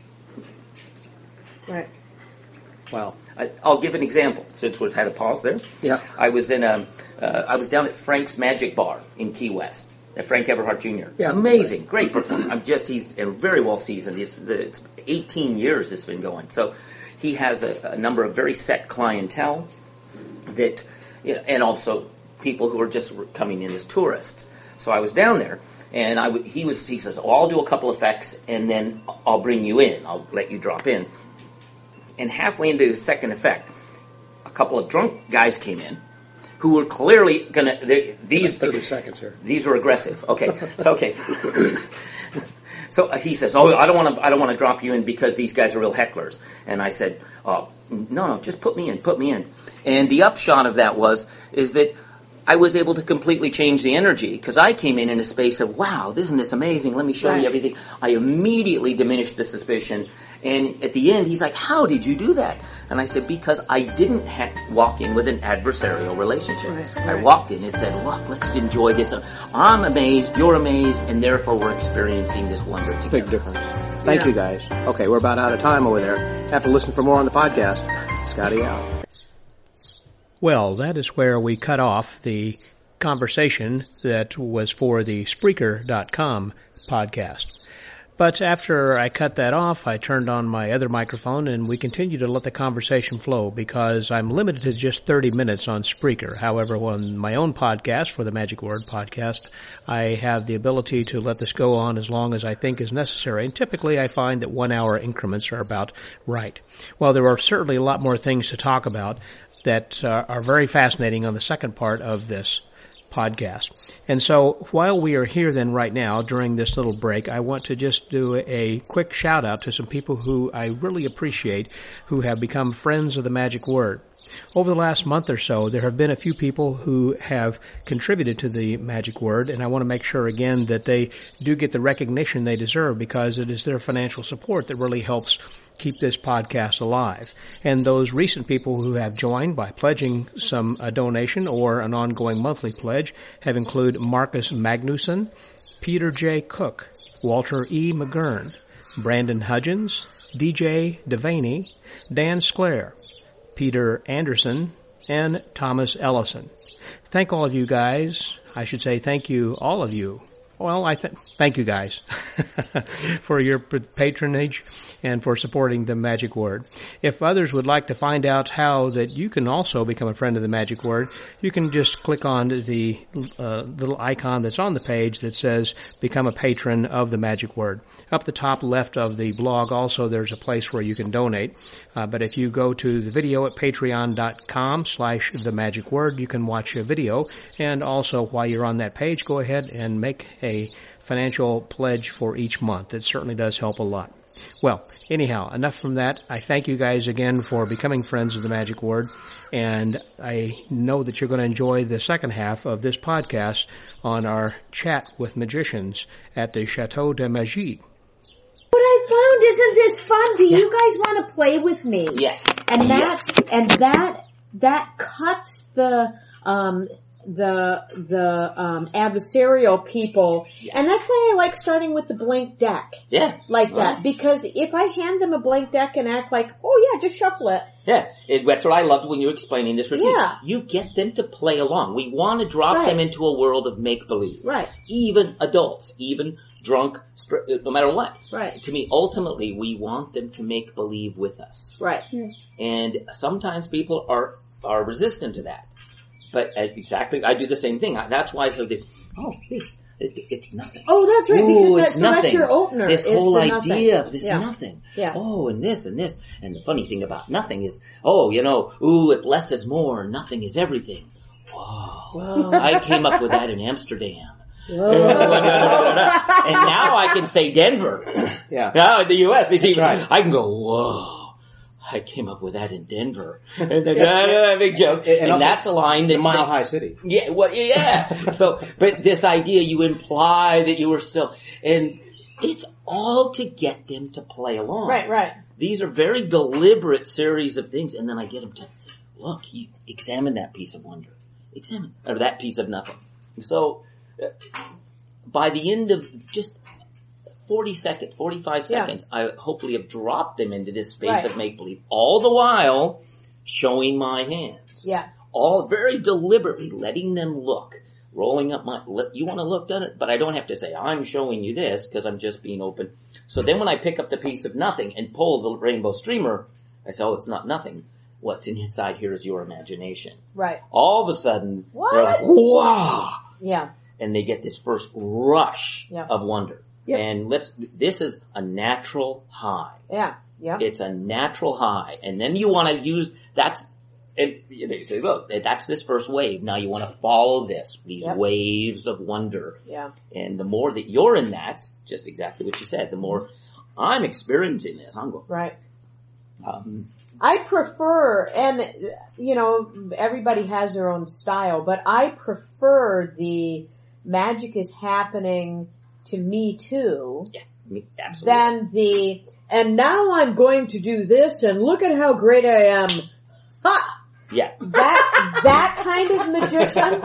Right. Wow. I, I'll give an example, since we've had a pause there. Yeah. I was in a, uh, I was down at Frank's Magic Bar in Key West. At Frank Everhart Junior Yeah. Amazing, great performer. I'm just, he's uh, very well seasoned. It's, the, it's eighteen years it's been going. So he has a, a number of very set clientele that, you know, and also people who are just coming in as tourists. So I was down there, and I w- he was he says, "Oh, I'll do a couple effects, and then I'll bring you in. I'll let you drop in." And halfway into the second effect, a couple of drunk guys came in, who were clearly gonna they, these thirty seconds here. these were aggressive. Okay, so, okay. So he says, "Oh, I don't want to. I don't want to drop you in because these guys are real hecklers." And I said, "Oh, no, no, just put me in. Put me in." And the upshot of that was is that I was able to completely change the energy because I came in in a space of, "Wow, isn't this amazing? Let me show Right. you everything." I immediately diminished the suspicion, and at the end, he's like, "How did you do that?" And I said, "Because I didn't ha- walk in with an adversarial relationship. Right, I right. walked in and said, look, let's enjoy this. I'm amazed, you're amazed, and therefore we're experiencing this wonder together." Big difference. Thank Yeah. you, guys. Okay, we're about out of time over there. Have to listen for more on the podcast. Scotty out. Well, that is where we cut off the conversation that was for the Spreaker dot com podcast. But after I cut that off, I turned on my other microphone and we continued to let the conversation flow because I'm limited to just thirty minutes on Spreaker. However, on my own podcast, for the Magic Word podcast, I have the ability to let this go on as long as I think is necessary. And typically I find that one hour increments are about right. Well, there are certainly a lot more things to talk about that uh, are very fascinating on the second part of this podcast. And so while we are here then right now during this little break, I want to just do a quick shout out to some people who I really appreciate who have become friends of the Magic Word. Over the last month or so, there have been a few people who have contributed to the Magic Word, and I want to make sure again that they do get the recognition they deserve because it is their financial support that really helps keep this podcast alive. And those recent people who have joined by pledging some a donation or an ongoing monthly pledge have included Marcus Magnuson, Peter J. Cook, Walter E. McGurn, Brandon Hudgens, D J Devaney, Dan Sclair, Peter Anderson, and Thomas Ellison. Thank all of you guys. I should say thank you, all of you, well, I th- thank you guys for your p- patronage and for supporting the Magic Word. If others would like to find out how that you can also become a friend of the Magic Word, you can just click on the uh, little icon that's on the page that says Become a Patron of the Magic Word. Up the top left of the blog also there's a place where you can donate. Uh, but if you go to the video at patreon.com slash the Magic Word, you can watch a video. And also while you're on that page, go ahead and make a financial pledge for each month. It certainly does help a lot. Well, anyhow, enough from that. I thank you guys again for becoming friends of the Magic Word, and I know that you're going to enjoy the second half of this podcast on our chat with magicians at the Chateau de Magie. What I found, isn't this fun? Do you guys want to play with me? Yes. And that, Yes. and that, that cuts the, um, the, the, um, adversarial people. And that's why I like starting with the blank deck. Yeah. Like Well, that. Because if I hand them a blank deck and act like, oh yeah, just shuffle it. Yeah, it, that's what I loved when you were explaining this routine. Yeah. You get them to play along. We want to drop Right. them into a world of make-believe. Right. Even adults, even drunk, str- no matter what. Right. To me, ultimately, we want them to make believe with us. Right. And sometimes people are, are resistant to that. But uh, exactly, I do the same thing. I, that's why I said, oh, this, this, it's nothing. Oh, that's right, Ooh, because that, it's so nothing. that's your opener. This is whole the idea nothing. of this Yeah. nothing. Yeah. Oh, and this and this. And the funny thing about nothing is, oh, you know, ooh, if less is more, nothing is everything. Whoa. Whoa. I came up with that in Amsterdam. Whoa. And now I can say Denver. Yeah. Now in the U S, it's even, right. I can go, whoa. I came up with that in Denver. And then, uh, big joke. And, And also that's a line that... The Mile that- High City. Yeah, well, yeah. So, but this idea, you imply that you were still, and it's all to get them to play along. Right, right. These are very deliberate series of things, and then I get them to, look, you examine that piece of wonder. Examine, or that piece of nothing. So, uh, by the end of just forty seconds, forty-five Yeah. seconds, I hopefully have dropped them into this space Right. of make-believe, all the while showing my hands. Yeah. All very deliberately letting them look, rolling up my, let, you want to look at it, but I don't have to say, I'm showing you this, because I'm just being open. So then when I pick up the piece of nothing and pull the rainbow streamer, I say, oh, it's not nothing. What's inside here is your imagination. Right. All of a sudden, What? they're like, wow! Yeah. And they get this first rush Yeah. of wonder. Yep. And let's, this is a natural high. Yeah. Yeah. It's a natural high. And then you want to use, that's, and you know, you say, look, that's this first wave. Now you want to follow this, these Yep. waves of wonder. Yeah. And the more that you're in that, just exactly what you said, the more I'm experiencing this. I'm going, Right. um, I prefer, and you know, everybody has their own style, but I prefer the magic is happening to me too yeah, me- absolutely. than the, and now I'm going to do this and look at how great I am. Ha! yeah. That, that kind of magician.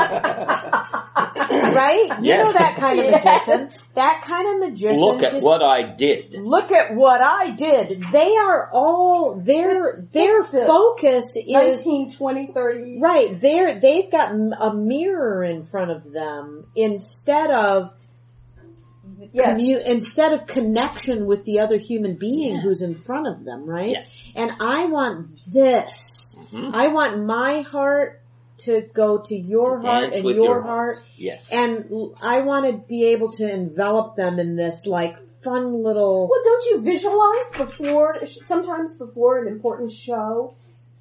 Right? You Yes. know that kind of magician. That kind of magician. Look at just- what I did. Look at what I did. They are all, their, It's- their it's the focus is, nineteen, twenty, thirty. right, they're, they've got m- a mirror in front of them instead of, Yes. commu- instead of connection with the other human being Yeah. who's in front of them, right? Yeah. And I want this. Mhm. I want my heart to go to your To heart dance and with your, your heart. heart. Yes. And l- I want to be able to envelop them in this like fun little, Well, don't you visualize before, sometimes before an important show?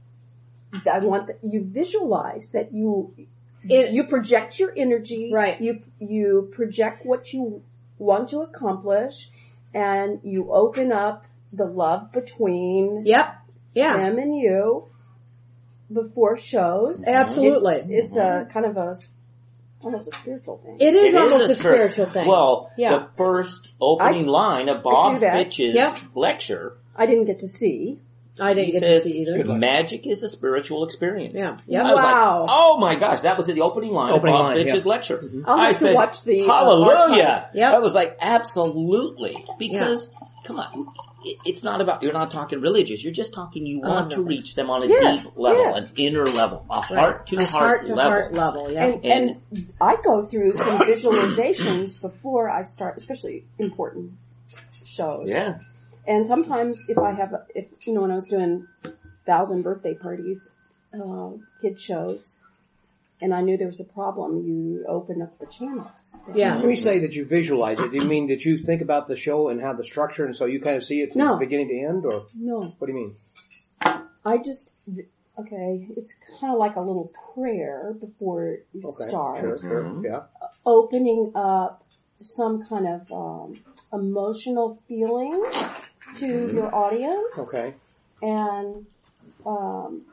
I want that you visualize that you, It- you project your energy. Right. You, you project what you want to accomplish, and you open up the love between yep, yeah. them and you before shows. Absolutely. It's, it's a kind of a, almost a spiritual thing. It is It almost a spir- spiritual thing. Well, Yeah. the first opening I- line of I Bob do that. Fitch's Yep. lecture, I didn't get to see. I didn't he get says, to see either. magic is a spiritual experience. Yeah. Yep. I was Wow. like, oh my gosh, that was the opening line Opening of Bob line, Fitch's yeah. lecture. I'll I have to said, watch the, uh, hallelujah. archive. Yep. I was like, absolutely. Because, come on, it, it's not about, you're not talking religious, you're just talking, you want Oh, to no. reach them on a Yeah, deep level, yeah. an inner level, a Right. heart to A heart heart to level. heart level. Yeah. And, And- and I go through some visualizations before I start, especially important shows. Yeah. And sometimes if I have, a, if, you know, when I was doing thousand birthday parties, uh, kid shows, and I knew there was a problem, you open up the channels. Yeah. When you say that you visualize it, do you mean that you think about the show and how the structure, and so you kind of see it from No. beginning to end, or No, what do you mean? I just, okay, it's kind of like a little prayer before you Okay, start. sure, sure, Mhm. yeah. Opening up some kind of um, emotional feelings to your audience. Okay. And um,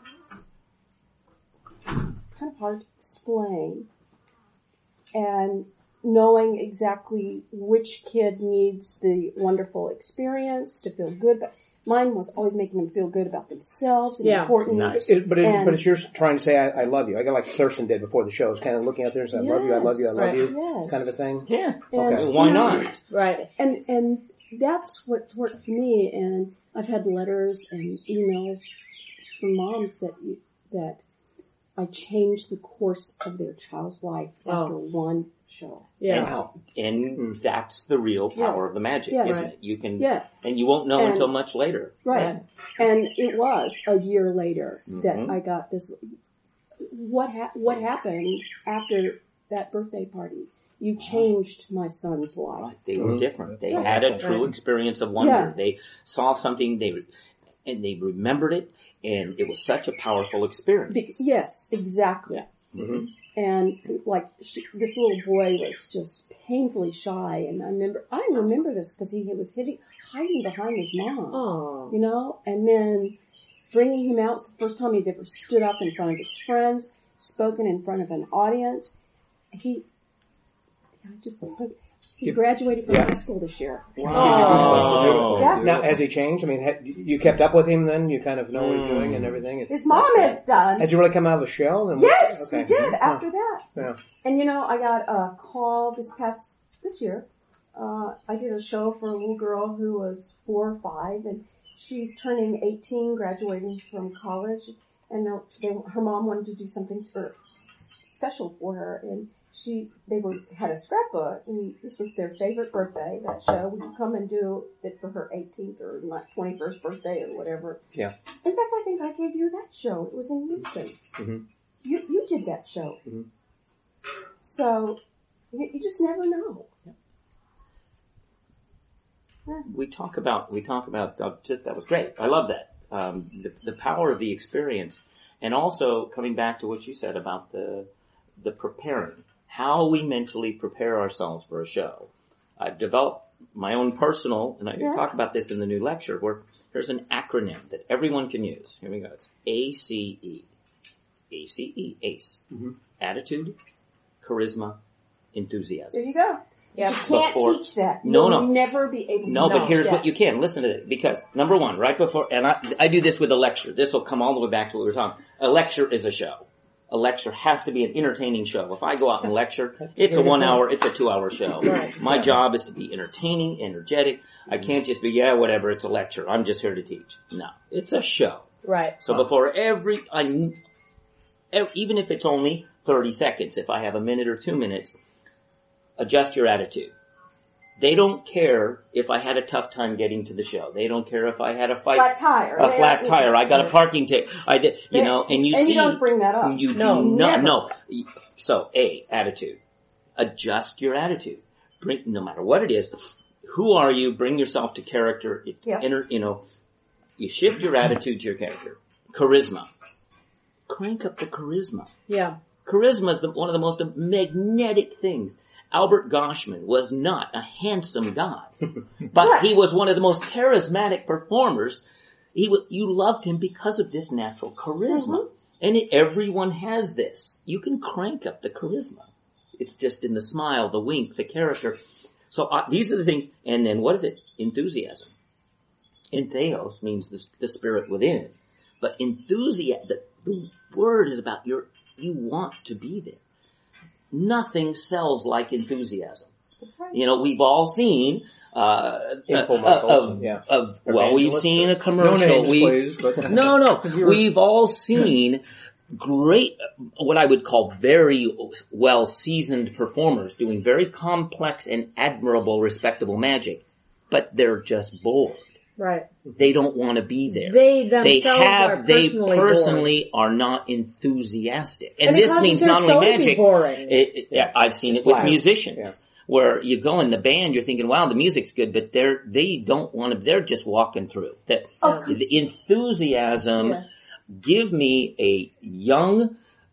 kind of hard to explain. And knowing exactly which kid needs the wonderful experience to feel good. But mine was always making them feel good about themselves and Yeah. important. Nice. It, but, it, And- but it's you're trying to say, I, I love you. I got like Thurston did before the show. It's kind of looking out there and saying, I love you, I love you, I love Right. you, Yes. kind of a thing. Yeah. And, Okay. Why you know, not? Right. And and that's what's worked for me. And I've had letters and emails from moms that you, that I changed the course of their child's life Oh. after one show. Yeah. Wow. And that's the real power of the magic, Yeah. isn't Right. it? You can, Yeah, and you won't know And- until much later. right. And it was a year later that Mhm. I got this. What ha- what happened after that birthday party? You changed my son's life. Right. They were different. They Yeah. had a true Right. experience of wonder. Yeah. They saw something, they, and they remembered it, and it was such a powerful experience. Be- yes, exactly. Mm-hmm. And like she, this little boy was just painfully shy, and I remember I remember this because he was hitting, hiding behind his mom, Oh. you know, and then bringing him out. It's the first time he'd ever stood up in front of his friends, spoken in front of an audience. He, I just he graduated from Yeah. high school this year. Oh. Yeah. Now, has he changed? I mean, ha- you kept up with him then? You kind of know what he's doing and everything? His mom has done. Has he really come out of the shell? And Yes, okay. he did Huh. after that. Yeah. And you know, I got a call this past, this year, uh, I did a show for a little girl who was four or five, and she's turning eighteen, graduating from college, and they, they, her mom wanted to do something for, special for her, and she, they were, had a scrapbook, and this was their favorite birthday, that show. Would you come and do it for her eighteenth or like twenty-first birthday or whatever? Yeah. In fact, I think I gave you that show. It was in Houston. Mhm. You, you did that show. Mhm. So, you, you just never know. We talk about, we talk about, uh, just, that was great. I love that. Um, the, the power of the experience. And also, coming back to what you said about the, the preparing. How we mentally prepare ourselves for a show. I've developed my own personal, and I Yeah. talk about this in the new lecture, where there's an acronym that everyone can use. Here we go. It's A C E. A C E, ACE. Mm-hmm. Attitude, charisma, enthusiasm. There you go. Yeah. You can't Before- teach that. No, You'll no. never be able to No, but know here's that. what you can. Listen to it. Because, number one, right before, and I, I do this with a lecture. This will come all the way back to what we were talking. A lecture is a show. A lecture has to be an entertaining show. If I go out and lecture, it's a one hour, it's a two hour show. Right. My job is to be entertaining, energetic. I can't just be, yeah, whatever, it's a lecture. I'm just here to teach. No. It's a show. Right. So before every, I, ev- even if it's only thirty seconds, if I have a minute or two minutes, adjust your attitude. They don't care if I had a tough time getting to the show. They don't care if I had a fight, Flat tire. a They- flat tire. I got a parking ticket. I did, you They- know, and you and see, you don't bring that up. you No, do not, never. no. So, A, attitude. Adjust your attitude. Bring, no matter what it is, who are you? Bring yourself to character. It, Yeah. enter, you know, you shift your attitude to your character. Charisma. Crank up the charisma. Yeah. Charisma is the, one of the most magnetic things. Albert Goshman was not a handsome guy, but he was one of the most charismatic performers. He w- you loved him because of this natural charisma. Mm-hmm. And it, everyone has this. You can crank up the charisma. It's just in the smile, the wink, the character. So uh, these are the things. And then what is it? Enthusiasm. Entheos means the, the spirit within. But enthusiasm, the, the word is about your, you want to be there. Nothing sells like enthusiasm. That's right. You know, we've all seen uh, Infomercials, of, yeah. of well, we've Evangelists. seen a No commercial. names, we, please. But no, no, You were- we've all seen great, what I would call very well seasoned performers doing very complex and admirable, respectable magic, but they're just bored. Right. They don't want to be there. They They themselves have, are they personally personally are not enthusiastic. And, And it this causes means their not show only to be magic, boring. it, it, yeah, I've seen it with Flat. musicians. Yeah. Where you go in the band, you're thinking, wow, the music's good, but they're, they don't want to, they're just walking through. That, Oh, the enthusiasm, Yeah. give me a young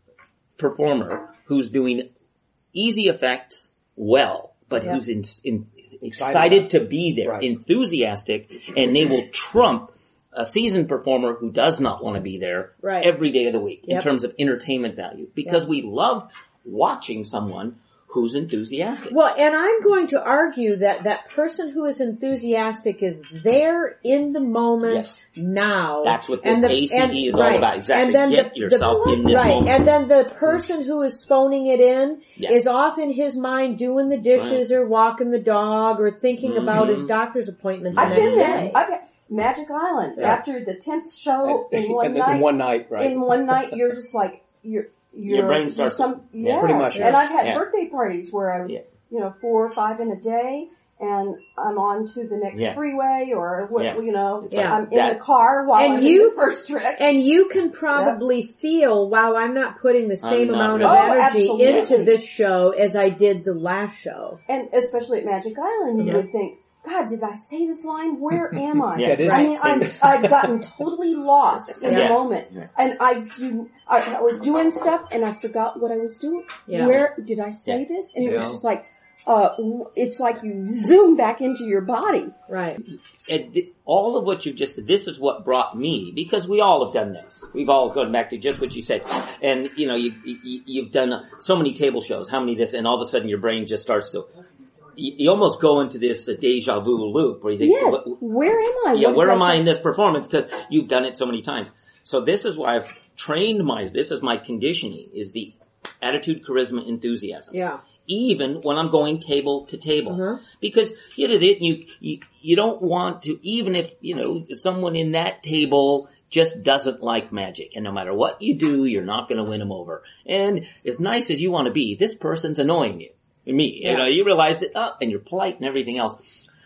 performer who's doing easy effects well, but Yeah. who's in, in, excited to be there, Right. enthusiastic, and they will trump a seasoned performer who does not want to be there Right. every day of the week in Yep. terms of entertainment value, because Yep. we love watching someone who's enthusiastic. Well, and I'm going to argue that that person who is enthusiastic is there in the moment Yes. now. That's what this And the- A C E and- is all right. about. Exactly. And then Get the- yourself the, in this right. moment. And then the person who is phoning it in Yeah. is off in his mind doing the dishes or walking the dog or thinking Mm-hmm. about his doctor's appointment the I've next been there. day. I've been, Magic Island. Yeah. After the tenth show And- in one and night, in one night, right? in one night, you're just like you're. you're Your brain you're starts- Some, yeah, yes. pretty much, And yeah. I've had Yeah. birthday parties where I, Yeah. you know, four or five in a day, and I'm on to the next Yeah. freeway, or what, Yeah. you know, It's like I'm in that- the car while And I'm you- in the first trick. And you can probably feel, wow, I'm not putting the same I'm not amount really. of Oh, energy absolutely. into this show as I did the last show. And especially at Magic Island, you Yeah. would think, God, did I say this line? Where am I? Yeah, it is I mean, same. I'm, I've gotten totally lost in Yeah. the moment. Yeah. And I do, I, I was doing stuff and I forgot what I was doing. Yeah. Where did I say Yeah. this? And it was Yeah. just like, uh, w- it's like you zoom back into your body. Right. And th- all of what you just said, this is what brought me, because we all have done this. We've all gone back to just what you said. And, you know, you, you, you've done so many table shows, how many this, and all of a sudden your brain just starts to, you, you almost go into this uh, deja vu loop where you think, Yes. what- Where am I? yeah, What where did am I say? in this performance? Because you've done it so many times. So this is why I've trained my, this is my conditioning, is the attitude, charisma, enthusiasm. Yeah. Even when I'm going table to table. Uh-huh. Because you know, you, you, you don't want to, even if, you know, someone in that table just doesn't like magic, and no matter what you do, you're not going to win them over. And as nice as you want to be, this person's annoying you. Me, Yeah. you know, you realize that, oh, and you're polite and everything else.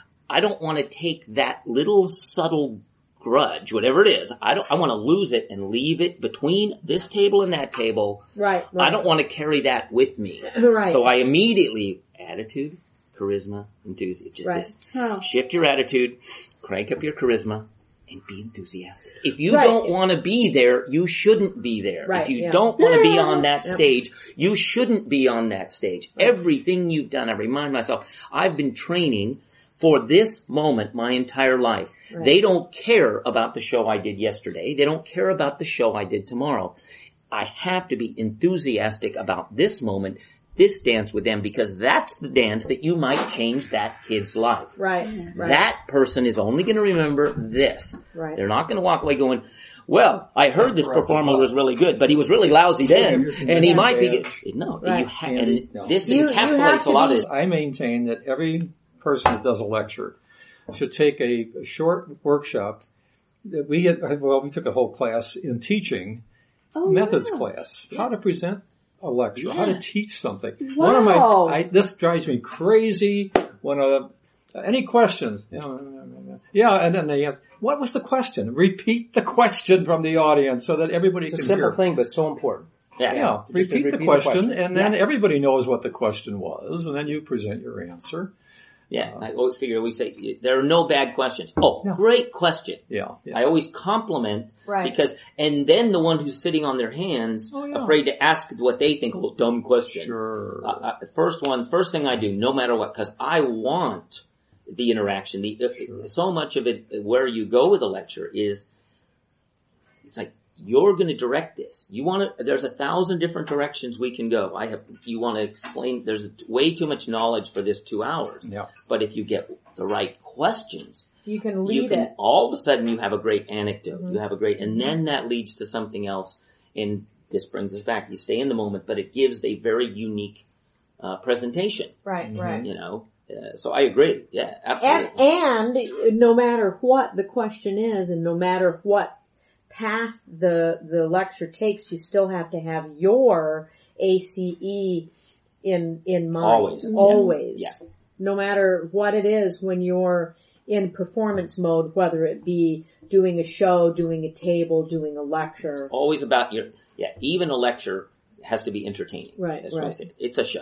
I don't want to take that little subtle grudge, whatever it is. I don't, I want to lose it and leave it between this table and that table. Right. right. I don't want to carry that with me. Right. So I immediately, attitude, charisma, enthusiasm. Just Right. this. Oh. Shift your attitude, crank up your charisma, and be enthusiastic. If you Right. don't want to be there, you shouldn't be there. Right, If you yeah. don't want to be on that Yep. stage, you shouldn't be on that stage. Everything you've done, I remind myself, I've been training for this moment my entire life. Right. They don't care about the show I did yesterday. They don't care about the show I did tomorrow. I have to be enthusiastic about this moment, this dance with them, because that's the dance that you might change that kid's life. Right. Right. That person is only going to remember this. Right. They're not going to walk away going, well, I heard this performer was really good, but he was really lousy then, and he might be good. No, Right. you ha- Andy, and no. this You- you have encapsulates to a lot be- of this. I maintain that every person that does a lecture should take a, a short workshop. That we had, well, we took a whole class in teaching, Oh, methods wow. class, how to present a lecture, how to teach something. Wow. One of my, I, this drives me crazy when uh any questions? Yeah, and then they have, what was the question? Repeat the question from the audience so that everybody It's a can simple hear. thing, but so important. Yeah. Yeah, Just repeat, repeat the the question, question. and then Yeah. everybody knows what the question was, and then you present your answer. Yeah, I always figure, we say, there are no bad questions. Oh, Yeah. great question. Yeah, yeah. I always compliment Right. because, and then the one who's sitting on their hands, Oh, yeah. afraid to ask what they think, oh, dumb question. Sure. Uh, uh, first one, first thing I do, no matter what, because I want the interaction. The uh, so much of it, where you go with a lecture is, it's like you're going to direct this. You want to. There's a thousand different directions we can go. I have. You want to explain. There's way too much knowledge for this two hours. Yeah. But if you get the right questions, You can you lead can it. all of a sudden you have a great anecdote. Mm-hmm. You have a great, and then that leads to something else. And this brings us back. You stay in the moment, but it gives a very unique uh, presentation. Right, right. You know, uh, so I agree. Yeah, absolutely. And, and no matter what the question is, and no matter what path the the lecture takes, you still have to have your A C E in in mind. Always. Always. Yeah. No matter what it is, when you're in performance mode, whether it be doing a show, doing a table, doing a lecture. Always about your, yeah, even a lecture has to be entertaining. Right, That's what I right. said. It's a show.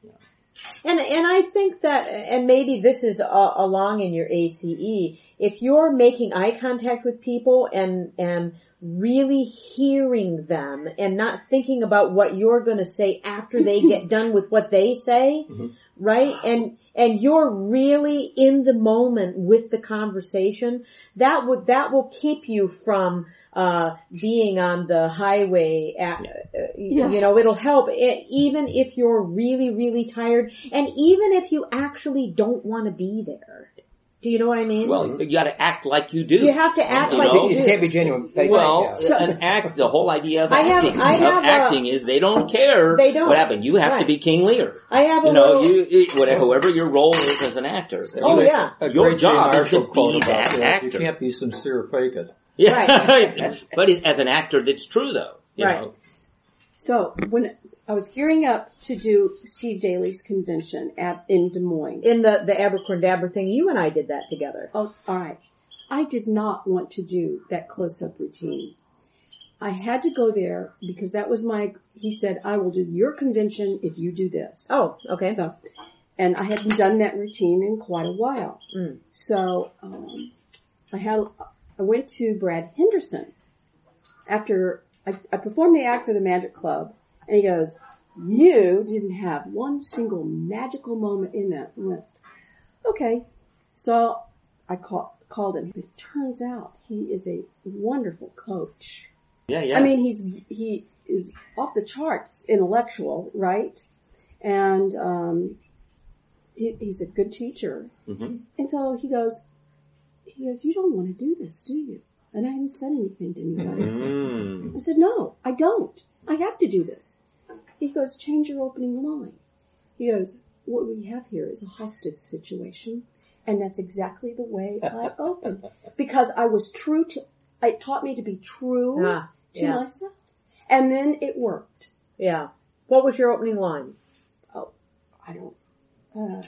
And and I think that, and maybe this is uh, along in your A C E, if you're making eye contact with people and and really hearing them and not thinking about what you're going to say after they get done with what they say, mm-hmm. right? And and you're really in the moment with the conversation, that would that will keep you from uh being on the highway at, uh, Yeah. you know, it'll help it, even if you're really, really tired, and even if you actually don't want to be there. Do you know what I mean? Well, you got to act like you do. You have to act You like know? you You do. can't be genuine. Fake Well, it, yeah. an act, the whole idea of I have- acting, I have of a- acting is they don't care They don't. what happened. You have to Right. be King Lear. I have a You know, little, you, you whatever, whoever your role is as an actor. Oh, You- yeah. A Your great Jane job is Marshall to quote be about that that. actor. You can't be sincere, fake it. Yeah, Right. but it, as an actor, that's true though. You Right. know? So when I was gearing up to do Steve Daly's convention at, in Des Moines, in the, the Abercrombie thing, you and I did that together. oh, all right, I did not want to do that close-up routine. I had to go there because that was my, he said, I will do your convention if you do this. Oh, okay. So, and I hadn't done that routine in quite a while. Mm. So, um, I had, I went to Brad Henderson after I, I performed the act for the Magic Club, and he goes, you didn't have one single magical moment in that. I went, okay. So I call, called him. It turns out he is a wonderful coach. Yeah, yeah. I mean, he's, he is off the charts intellectual, right? And, um, he, he's a good teacher. Mhm. And so he goes, he goes, you don't want to do this, do you? And I hadn't said anything to anybody. Mm. I said, no, I don't. I have to do this. He goes, change your opening line. He goes, what we have here is a hostage situation. And that's exactly the way I opened. Because I was true to, it taught me to be true Ah, to yeah. myself. And then it worked. Yeah. What was your opening line? Oh, I don't, uh,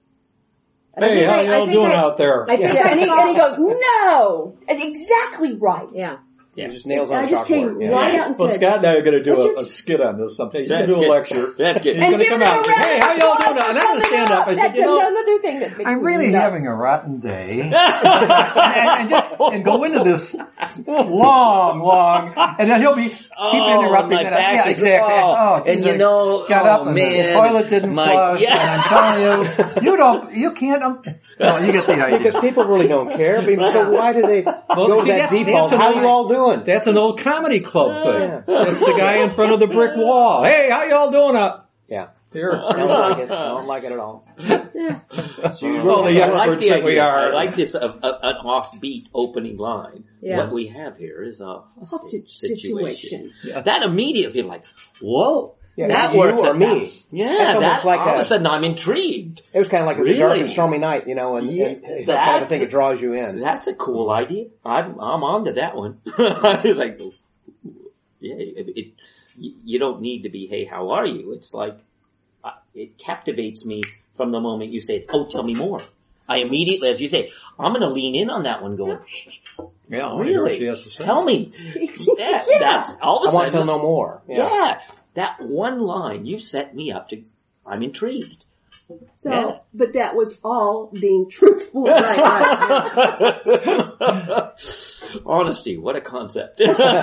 I Hey, think how I- I y'all think doing I- out there? I think yeah, I and he, called- and he goes, no! That's exactly right. Yeah. Yeah. It just nails on I the just came chalkboard. Yeah. right out and Well, said, Scott and I are going to do Would a, you- a skit on this sometime. He's going That's to do a good. lecture. That's good. He's and going to give come him a out and say, round hey, of how y'all applause doing? for And I'm going to coming stand up. I out. said, That's you know, another thing that makes I'm me really nuts. having a rotten day. and, and just, and go into this long, long, and then he'll be, keep Oh, interrupting my that. back Yeah, is- exactly. oh, Oh, and geez, you I know, got oh, up and the man, toilet didn't my- flush, yeah. and I'm telling you, you don't, you can't, um, no, you get the idea. Because people really don't care. I mean, so why do they Well, go see, to that that's- default? that's an How old- you all doing? That's an old comedy club thing. Yeah. It's the guy in front of the brick wall. Hey, how y'all doing up Yeah. here? I don't like it. I don't like it at all. Well, the I like experts the that we idea. are. I like this, uh, uh, an offbeat opening line. Yeah. What we have here is a hostage, Hostage situation. situation. That immediately, like, whoa, Yeah, that you works. or at me. that. Yeah, That's almost that, like all of a- a sudden I'm intrigued. It was kind of like it's Really? a dark and stormy night, you know, and, Yeah, and it's that kind of thing that draws you in. That's a cool idea. I'm, I'm on to that one. I was like, yeah, it, it, you don't need to be, hey, how are you? It's like, uh, it captivates me from the moment you say, oh, tell me more. I immediately, as you say, I'm going to lean in on that one going, Yeah, I wanna hear what really? she has to say. Tell me. Yeah, that's all I of a want to sudden. know more. Yeah. Yeah. That one line, you set me up to, I'm intrigued. So, Yeah. but that was all being truthful. Right, right, yeah. Honesty, what a concept.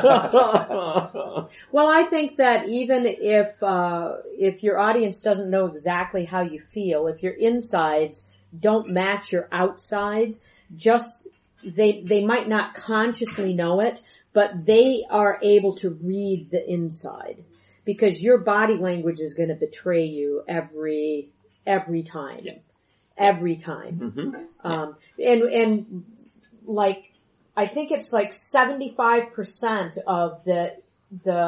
Well, I think that even if uh if your audience doesn't know exactly how you feel, if your insides don't match your outsides, just they they might not consciously know it, but they are able to read the inside because your body language is going to betray you every every time. Yeah. Every time. Mm-hmm. Um, and, and like, I think it's like seventy-five percent of the, the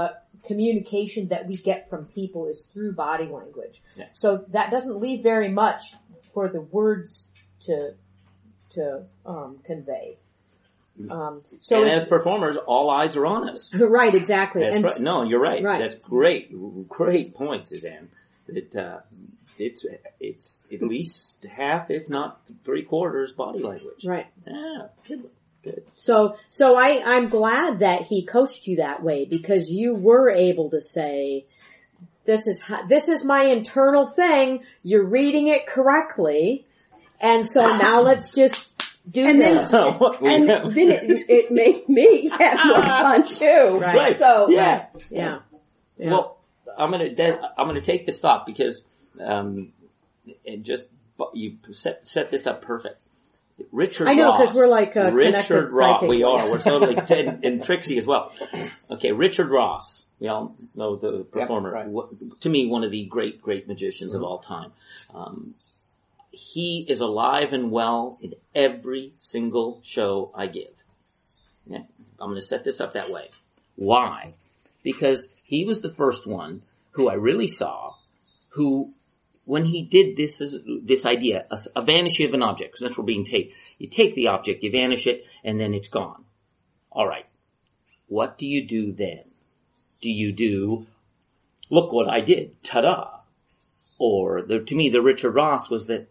communication that we get from people is through body language. Yeah. So that doesn't leave very much for the words to to um, convey. Um, so and it's- as performers, all eyes are on us. right, exactly. That's and right. No, you're right. Right. That's great. Great point, Suzanne. That uh, it's it's at least half, if not three quarters, body language. Right. Yeah, good. Good. So, so I, I'm glad that he coached you that way because you were able to say, this is, how, this is my internal thing. You're reading it correctly. And so now let's just do And then- this. And then it, it made me have more fun too. Right. So Yeah. yeah. Yeah. Well, I'm gonna that, I'm gonna take this thought because um, it just you set set this up perfect. Richard I know, Ross. 'cause we're like, uh, Richard connected Ross. We psychically. are. We're totally and, and Trixie as well. Okay, Richard Ross. We all know the performer. right. What- To me, one of the great, great magicians of all time. Um, he is alive and well in every single show I give. Yeah, I'm going to set this up that way. Why? Because he was the first one who I really saw who, when he did this, this idea, a, a vanishing of an object, because that's what we're being taped. You take the object, you vanish it, and then it's gone. All right. What do you do then? Do you do, look what I did, ta-da? Or, the, to me, the Richard Ross was that,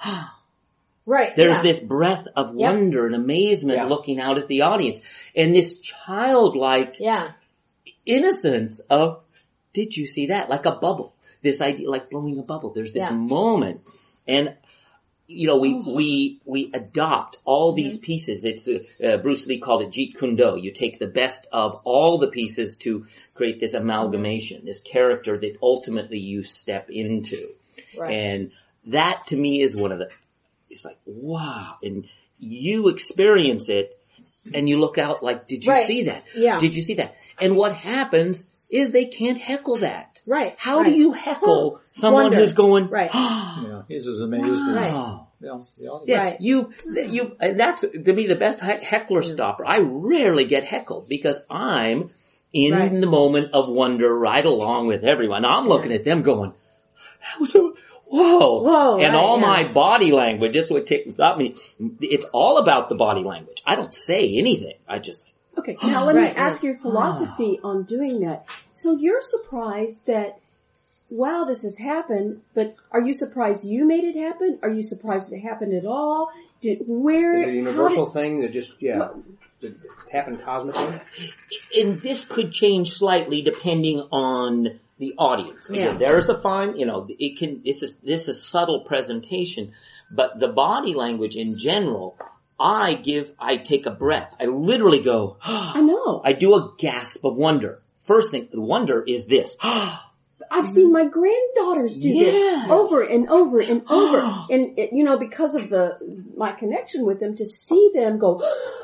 right. there's yeah. this breath of Yep. wonder and amazement Yeah. looking out at the audience. And this childlike Yeah. innocence of, did you see that? Like a bubble. This idea, like blowing a bubble. There's this Yeah. moment. And, you know, we, we, we adopt all these Mm-hmm. pieces. It's, uh, uh, Bruce Lee called it Jeet Kune Do. You take the best of all the pieces to create this amalgamation, this character that ultimately you step into. Right. And that to me is one of the, it's like, wow. And you experience it and you look out like, did you Right. see that? Yeah. Did you see that? And what happens is they can't heckle that. Right. How right. do you heckle someone Wonder. who's going, Right. Yeah, he's as amazed as wow. you know, the audience. Yeah, Right. you, you, and that's to me the best he- heckler stopper. I rarely get heckled because I'm in Right. the moment of wonder right along with everyone. I'm looking at them going, that was a, whoa. Whoa, and right, all yeah. my body language, that's what takes, I mean, it's all about the body language. I don't say anything. I just, Okay, now let me Right, ask your philosophy on doing that. So you're surprised that, wow, this has happened, but are you surprised you made it happen? Are you surprised it happened at all? Did, where, Is it a how universal did- thing that just, yeah, that happened cosmically? and this could change slightly depending on the audience. Again, Yeah. there's a fine, you know, it can, this is, this is subtle presentation, but the body language in general, I give, I take a breath. I literally go, I know. I do a gasp of wonder. First thing, the wonder is this. I've seen my granddaughters do Yes. this over and over and over. And, it, you know, because of the, my connection with them, to see them go,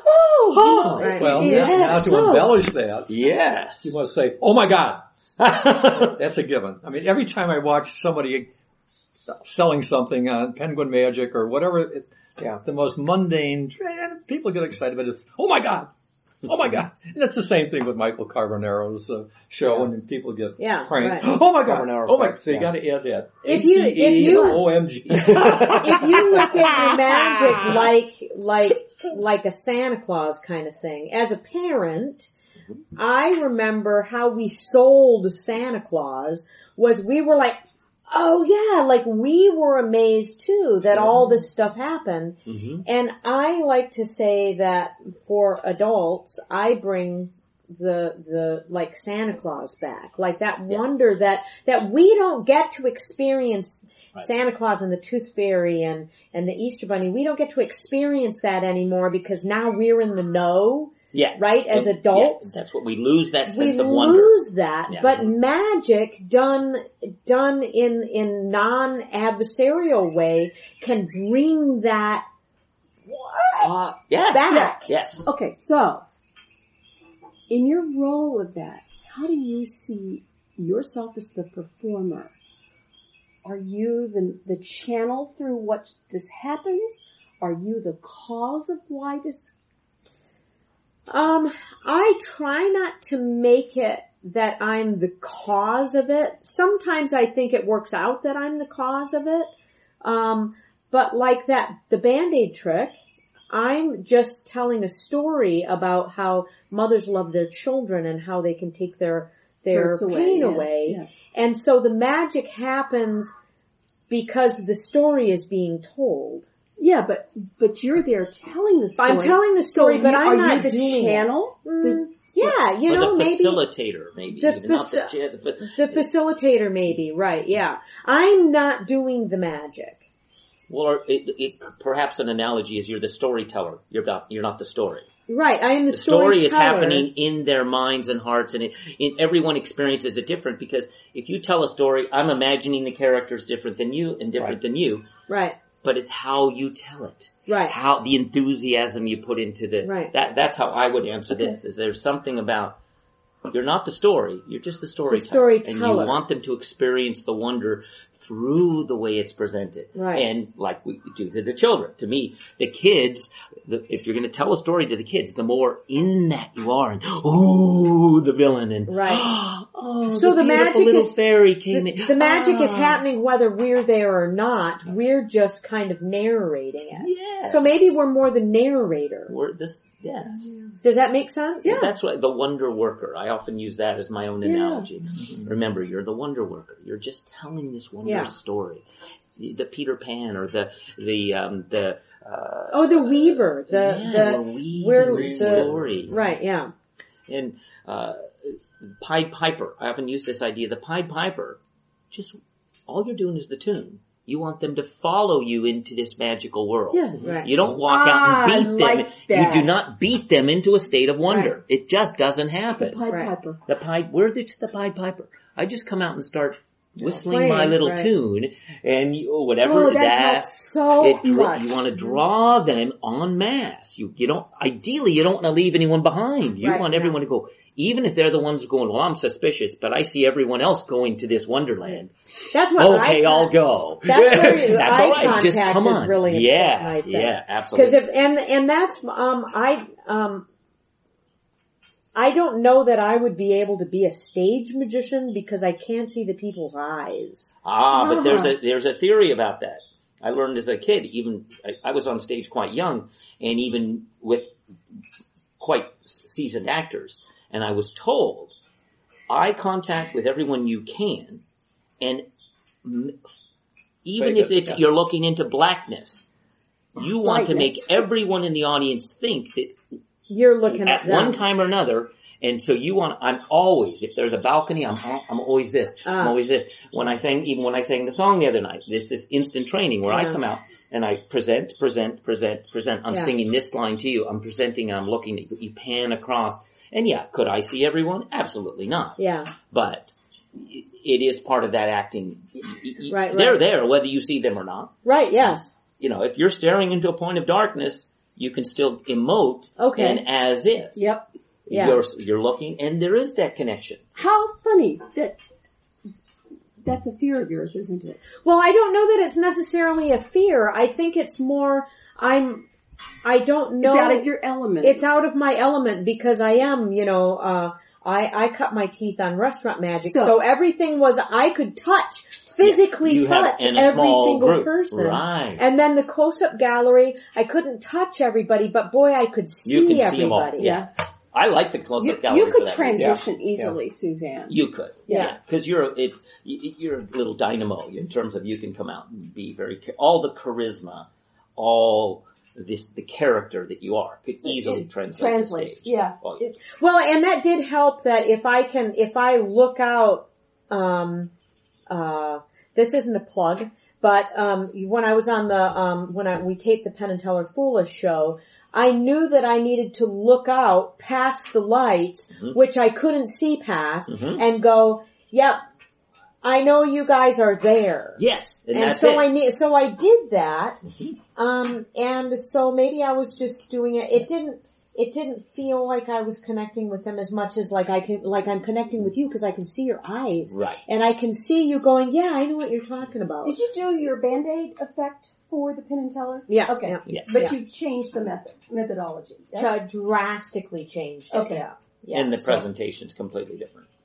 oh, Right. Well, it now, is now to so- embellish that, Yes. you must say, "Oh my God!" That's a given. I mean, every time I watch somebody selling something on Penguin Magic or whatever, it, yeah, the most mundane, and people get excited, but it's, "Oh my God! Oh my God!" And that's the same thing with Michael Carbonero's uh, show, and people get Yeah, pranked. right. Oh my God! Carbonaro Oh my! effect, So you yeah. got to add that. If you- if you- O M G. If you look at your magic like, like, like a Santa Claus kind of thing, as a parent, I remember how we sold Santa Claus was we were like, oh yeah, like we were amazed too that all this stuff happened. Mhm. And I like to say that for adults, I bring the, the, like Santa Claus back. Like that wonder that, that we don't get to experience Right. Santa Claus and the Tooth Fairy and, and the Easter Bunny. We don't get to experience that anymore because now we're in the know, Yeah. right? As Yeah, adults. that's what we lose that We sense of wonder. lose that, Yeah. but magic done, done in, in non-adversarial way can bring that Uh, yeah. back. Yes. Okay, so, in your role of that, how do you see yourself as the performer? Are you the, the channel through what this happens? Are you the cause of why this? Um, I try not to make it that I'm the cause of it. Sometimes I think it works out that I'm the cause of it. Um, but like that, the Band-Aid trick, I'm just telling a story about how mothers love their children and how they can take their, their Hurts away, pain yeah, away. yeah. And so the magic happens because the story is being told. Yeah, but but you're there telling the story. I'm telling the story, So but you- I'm are not you the doing channel? it. Mm, yeah, you or know, the maybe facilitator, maybe. the even, not the, faci- yeah, the, fa- the facilitator, maybe. Right? Yeah, I'm not doing the magic. Or it, it, perhaps an analogy is you're the storyteller. You're not, you're not the story. Right, I am the, The story is storyteller. happening in their minds and hearts, and it, in, everyone experiences it different, because if you tell a story, I'm imagining the characters different than you and different Right. than you, Right, but it's how you tell it. right. How, the enthusiasm you put into the, Right. that, that's how I would answer this, is there's something about, you're not the story, you're just the storyteller. storyteller. And you want them to experience the wonder through the way it's presented. Right. And like we do to the children. To me, the kids, the, if you're going to tell a story to the kids, the more in that you are, and ooh, the villain, and Right. oh, So the, the beautiful magic little is- fairy came The, in. the magic is Ah. happening whether we're there or not. We're just kind of narrating it. Yes. So maybe we're more the narrator. We're this, yes. Does that make sense? So that's what the wonder worker. I often use that as my own Yeah. analogy. Remember, you're the wonder worker. You're just telling this wondrous Yeah. story. The, the Peter Pan or the the um the uh Oh, the weaver. The yeah, the we're weaving we're the the- story. Right. Yeah. And uh Pied Piper. I often use this idea. The Pied Piper, just all you're doing is the tune. You want them to follow you into this magical world. Yeah. Right. You don't walk Ah, out I and beat them. like that. You do not beat them into a state of wonder. Right. It just doesn't happen. Pied Right. Piper. The Pied, where's the, the Pied Piper? I just come out and start whistling Playing, my little right. tune, and you, or whatever Oh, that helps so it dra- much. you want to draw them en masse. You you don't ideally you don't want to leave anyone behind. You Right, want yeah. everyone to go, even if they're the ones going. Well, I'm suspicious, but I see everyone else going to this wonderland. That's what. Okay, eye I'll con- go. That's where That's eye all right. Just contact come is on. really yeah, important, I think. yeah, Because absolutely. if and and that's um I um I don't know that I would be able to be a stage magician because I can't see the people's eyes. Ah, but there's Uh-huh. a there's a theory about that. I learned as a kid. Even I, I was on stage quite young, and even with quite seasoned actors, and I was told eye contact with everyone you can, and m- even Very if good, it's, yeah. you're looking into blackness, you want to make Brightness. everyone in the audience think that You're looking at, at them. one time or another. And so you want, I'm always, if there's a balcony, I'm, I'm always this, I'm Ah. always this. When I sang, even when I sang the song the other night, this is instant training where I Yeah. come out and I present, present, present, present. I'm Yeah. singing this line to you. I'm presenting, I'm looking at you. You pan across. And yeah, could I see everyone? Absolutely not. Yeah. But it is part of that acting. Y- y- Right, They're right. there whether you see them or not. Right. Yes. You know, if you're staring into a point of darkness, you can still emote Okay. and as if. Yep. Yeah. You're, you're looking, and there is that connection. How funny that that's a fear of yours, isn't it? Well, I don't know that it's necessarily a fear. I think it's more I'm. I don't know. It's out of your element. It's out of my element because I am, you know, uh, I, I cut my teeth on restaurant magic. So, So- everything was, I could touch, physically You have- touch in a every small single group. person. Right. And then the close-up gallery, I couldn't touch everybody, but boy, I could see You can see everybody. them all. yeah. I like the close-up You, gallery. you for could that reason. transition easily, Suzanne. You could, Yeah. yeah, because you're it's y- you're a little dynamo in terms of you can come out and be very cha- all the charisma, all this the character that you are could easily It translate. translates, to stage. yeah. Oh, It- Well, and that did help that if I can, if I look out, um, uh, this isn't a plug, but, um, when I was on the, um, when I, we taped the Penn and Teller Foolish show, I knew that I needed to look out past the lights, Mm-hmm. which I couldn't see past, Mhm. and go, yep, I know you guys are there. yes, and, And that's so it. Mm-hmm. I need, so I did that, um, and so maybe I was just doing it. It didn't, it didn't feel like I was connecting with them as much as like I can, like I'm connecting with you because I can see your eyes, Right. and I can see you going, yeah, I know what you're talking about. Did you do your Band-Aid effect for the Penn and Teller? Yeah, Okay. yeah, yeah. But yeah. you changed the method, methodology. Yes? To drastically changed it. Okay. Yeah. Yeah. and the So- presentation's completely different.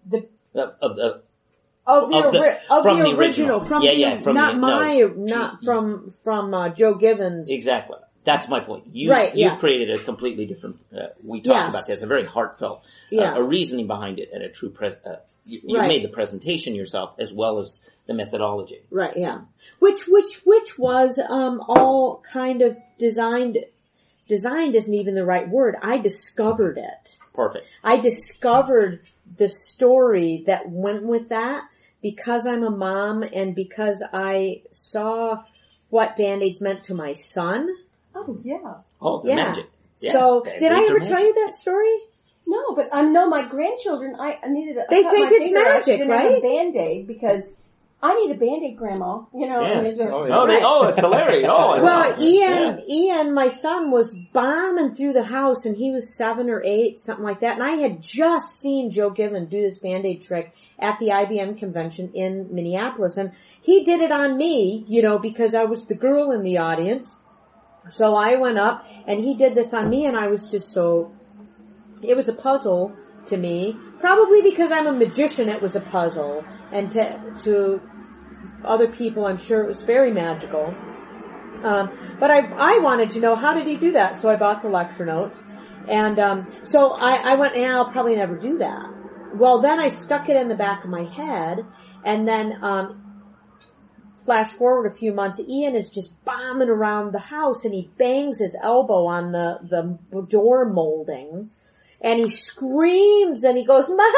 The Of, of, of, of the, Of the- ori- of from the the original, original. from Yeah, the, yeah, from not the- my, no. not from from uh, Joe Givens. exactly. That's my point. You, Right, You've yeah. created a completely different, uh, we talked Yes. about this, a very heartfelt, Yeah. uh, a reasoning behind it and a true pres, uh, you, you Right. made the presentation yourself as well as the methodology. Right, yeah. Which, which, which was, um, all kind of designed, designed isn't even the right word. I discovered it. Perfect. I discovered the story that went with that because I'm a mom and because I saw what Band-Aids meant to my son. Oh, yeah. Oh, the Yeah. magic. Yeah. So, Band-Aids did I are ever tell magic. you that story? No, but I know my grandchildren, I, I needed a, They I cut think my it's finger, I magic, didn't have right? a Band-Aid because I need a Band-Aid, Grandma. You know, Yeah. and it's a- Oh, yeah. Oh, they, oh, it's hilarious. Oh, I Well, know. Ian, Ian, my son was bombing through the house and he was seven or eight, something like that. And I had just seen Joe Given do this Band-Aid trick at the I B M convention in Minneapolis. And he did it on me, you know, because I was the girl in the audience. So I went up and he did this on me and I was just so, it was a puzzle to me. Probably because I'm a magician, it was a puzzle. And to, to other people, I'm sure it was very magical. Um, but I, I wanted to know, how did he do that? So I bought the lecture notes. And, um, so I, I went, yeah, I'll probably never do that. Well, then I stuck it in the back of my head, and then, um, flash forward a few months, Ian is just bombing around the house, and he bangs his elbow on the, the door molding, and he screams, and he goes, Mom,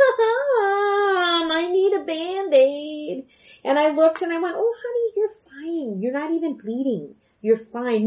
I need a Band-Aid. And I looked, and I went, oh, honey, you're fine. You're not even bleeding. You're fine.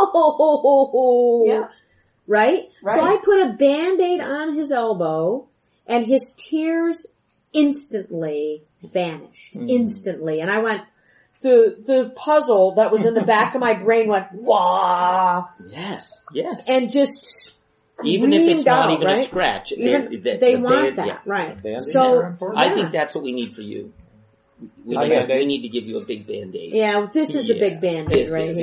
No! Yeah. Right? Right. So I put a Band-Aid on his elbow, and his tears instantly vanished. Mm. Instantly. And I went, the, the puzzle that was in the back of my brain went, wah! Yes, yes. And just Even if it's screamed not out, even right? a scratch. Even, they- they- they the want band- that, yeah. right. Band-Aids So, are important. I yeah. think that's what we need for you. We, A need, Band-Aid? we need to give you a big Band-Aid. Yeah, this is a Yeah. big Band-Aid This right is.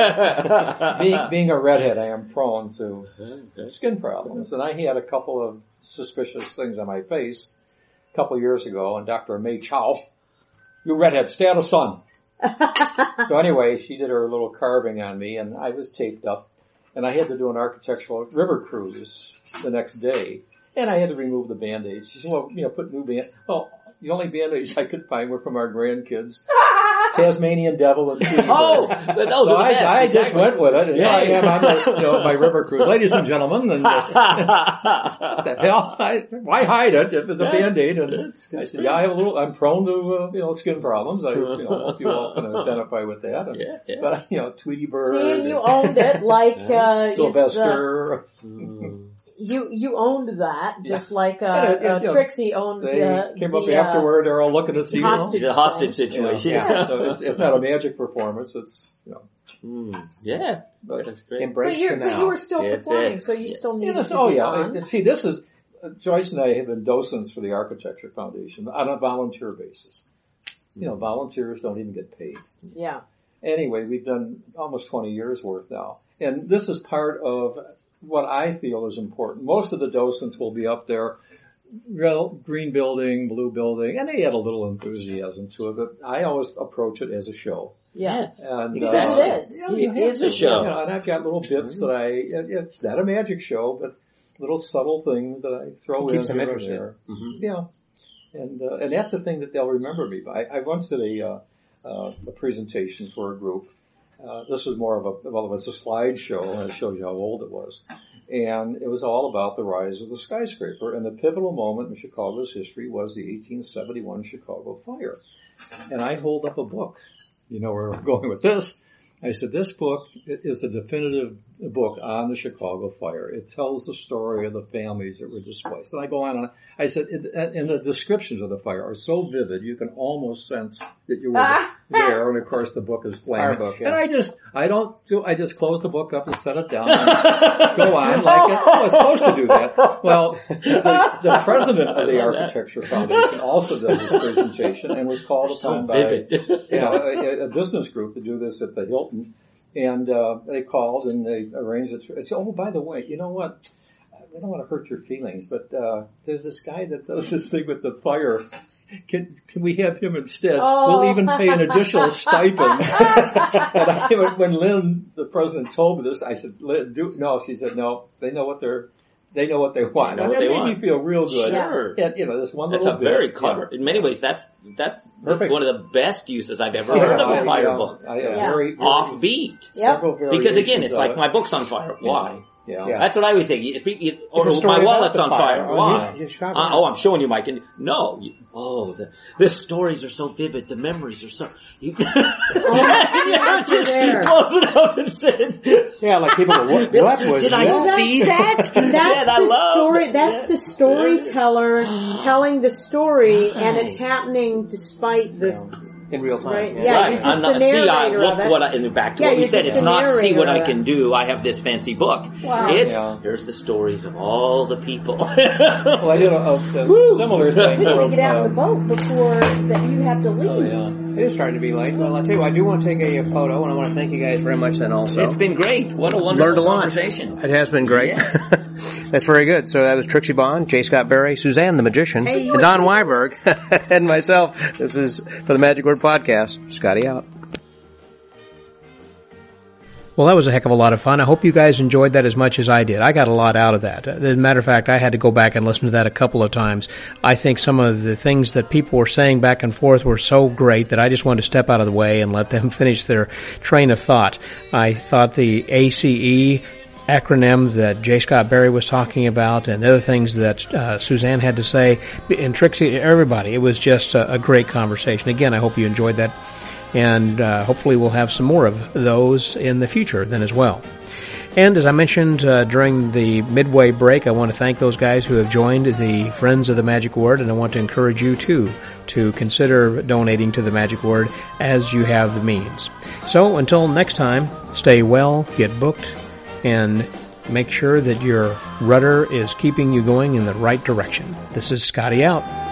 here. being, being a redhead, I am prone to skin problems, and I had a couple of suspicious things on my face a couple of years ago, and Doctor May Chow, you redhead, stay out of sun. So anyway, she did her little carving on me, and I was taped up, and I had to do an architectural river cruise the next day, and I had to remove the Band-Aids. She said, well, you know, put new band. Well, the only Band-Aids I could find were from our grandkids. Tasmanian Devil and Tweety Oh, Bird. but those So are the I, best. I just exactly. went with it, and Yeah. here I am on the, you know, my river cruise. Ladies and gentlemen, and uh, what the hell, I, why hide it if it's a Yeah. Band-Aid? And I said, yeah, I have a little, I'm prone to, uh, you know, skin problems. I, you know, hope you all can identify with that. And, Yeah, yeah. But, you know, Tweety Bird, See, and and you owned it like, uh, it's the, Sylvester, you, you owned that, just like, uh, Yeah, yeah, uh, yeah. Trixie owned they the, came the, up uh, afterward, they're all looking to see, you know, hostage The hostage thing. situation. yeah, so it's, it's not a magic performance, it's, you know, Mm, yeah, but that's great. embrace But, you're, for but now. you were still That's performing, it. so you Yes. still Yeah, needed this- to oh be yeah. on. And See, this is, uh, Joyce and I have been docents for the Architecture Foundation on a volunteer basis. You know, volunteers don't even get paid. Yeah. Anyway, we've done almost twenty years worth now. And this is part of what I feel is important. Most of the docents will be up there, well, green building, blue building, and they add a little enthusiasm to it, but I always approach it as a show. Yeah. And, Exactly. uh, It is. yeah, It you have is a to, show. you know, and I've got little bits that I, it- it's not a magic show, but little subtle things that I throw in Keeps them here and interested. there. Mhm. Yeah. And, uh, and that's the thing that they'll remember me by. I, I once did a, uh, uh, a presentation for a group. Uh, this was more of a, well, it was a slideshow, and it shows you how old it was. And it was all about the rise of the skyscraper, and the pivotal moment in Chicago's history was the eighteen seventy-one Chicago fire. And I hold up a book. You know where we're going with this. I said, this book is a definitive book on the Chicago fire. It tells the story of the families that were displaced. And I go on and I said, and the descriptions of the fire are so vivid, you can almost sense that you were there. And of course the book is flaming. Our book, yeah. And I just, I don't do, I just close the book up and set it down and go on like it. Oh, it's supposed to do that. Well, the, the president of the Architecture Foundation also does this presentation and was called So upon by vivid. you know, a, a business group to do this at the Hilton, and uh, they called and they arranged it. It's, oh, by the way, you know what? I don't want to hurt your feelings, but uh, there's this guy that does this thing with the fire. Can can we have him instead? Oh. We'll even pay an additional stipend. And I, when Lynn, the president, told me this, I said, Lynn, do no. She said, no. They know what they're. They know what they want. They know what and they it made want. me feel real good. Sure. And, you know, this one That's little a very bit, clever. yeah. In many ways, that's that's Perfect. one of the best uses I've ever Yeah, heard of I- a fire I, book. I, I, Yeah. very, very Offbeat. Several Because again, variations it's of like it. my book's on fire. Why? Yeah. Yeah. That's what I always say. You- you- or It's a story my about wallet's the on fire. fire. Oh, Why? you- you shot Uh, it. oh, I'm showing you, Mike. And no, you, oh, the, the stories are so vivid. The memories are so. You, yeah, just there. close it up and said, Yeah, like people go, what, what was "Did I that? see that?" That's Yes, I the love story. that. That's the storyteller telling the story, and it's happening despite this. In real time. Right, Yeah. yeah. Right. you're just I'm not, the see, I narrator look of it. what I, and back to Yeah, what we you're said. just It's the not see narrator what I of can it. do. I have this fancy book. Wow. It's Yeah. here's the stories of all the people. Well, I did a, a, a similar thing. You need to from, get out of the uh, boat before that you have to leave. Oh, yeah. It is starting to be late. Well, I'll tell you what, I do want to take a, photo, and I want to thank you guys very much then also. It's been great. What a wonderful Learned a lot. conversation. It has been great. Yes. That's very good. So that was Trixie Bond, J. Scott Berry, Suzanne the Magician, Hey, you- and Don Weiberg, and myself. This is for the Magic Word Podcast. Scotty out. Well, that was a heck of a lot of fun. I hope you guys enjoyed that as much as I did. I got a lot out of that. As a matter of fact, I had to go back and listen to that a couple of times. I think some of the things that people were saying back and forth were so great that I just wanted to step out of the way and let them finish their train of thought. I thought the A C E acronym that J. Scott Berry was talking about and other things that uh, Suzanne had to say, and Trixie, everybody, it was just a, a great conversation. Again, I hope you enjoyed that. And uh, hopefully we'll have some more of those in the future then as well. And as I mentioned uh, during the midway break, I want to thank those guys who have joined the Friends of the Magic Word, and I want to encourage you too to consider donating to the Magic Word as you have the means. So until next time, stay well, get booked, and make sure that your rudder is keeping you going in the right direction. This is Scotty out.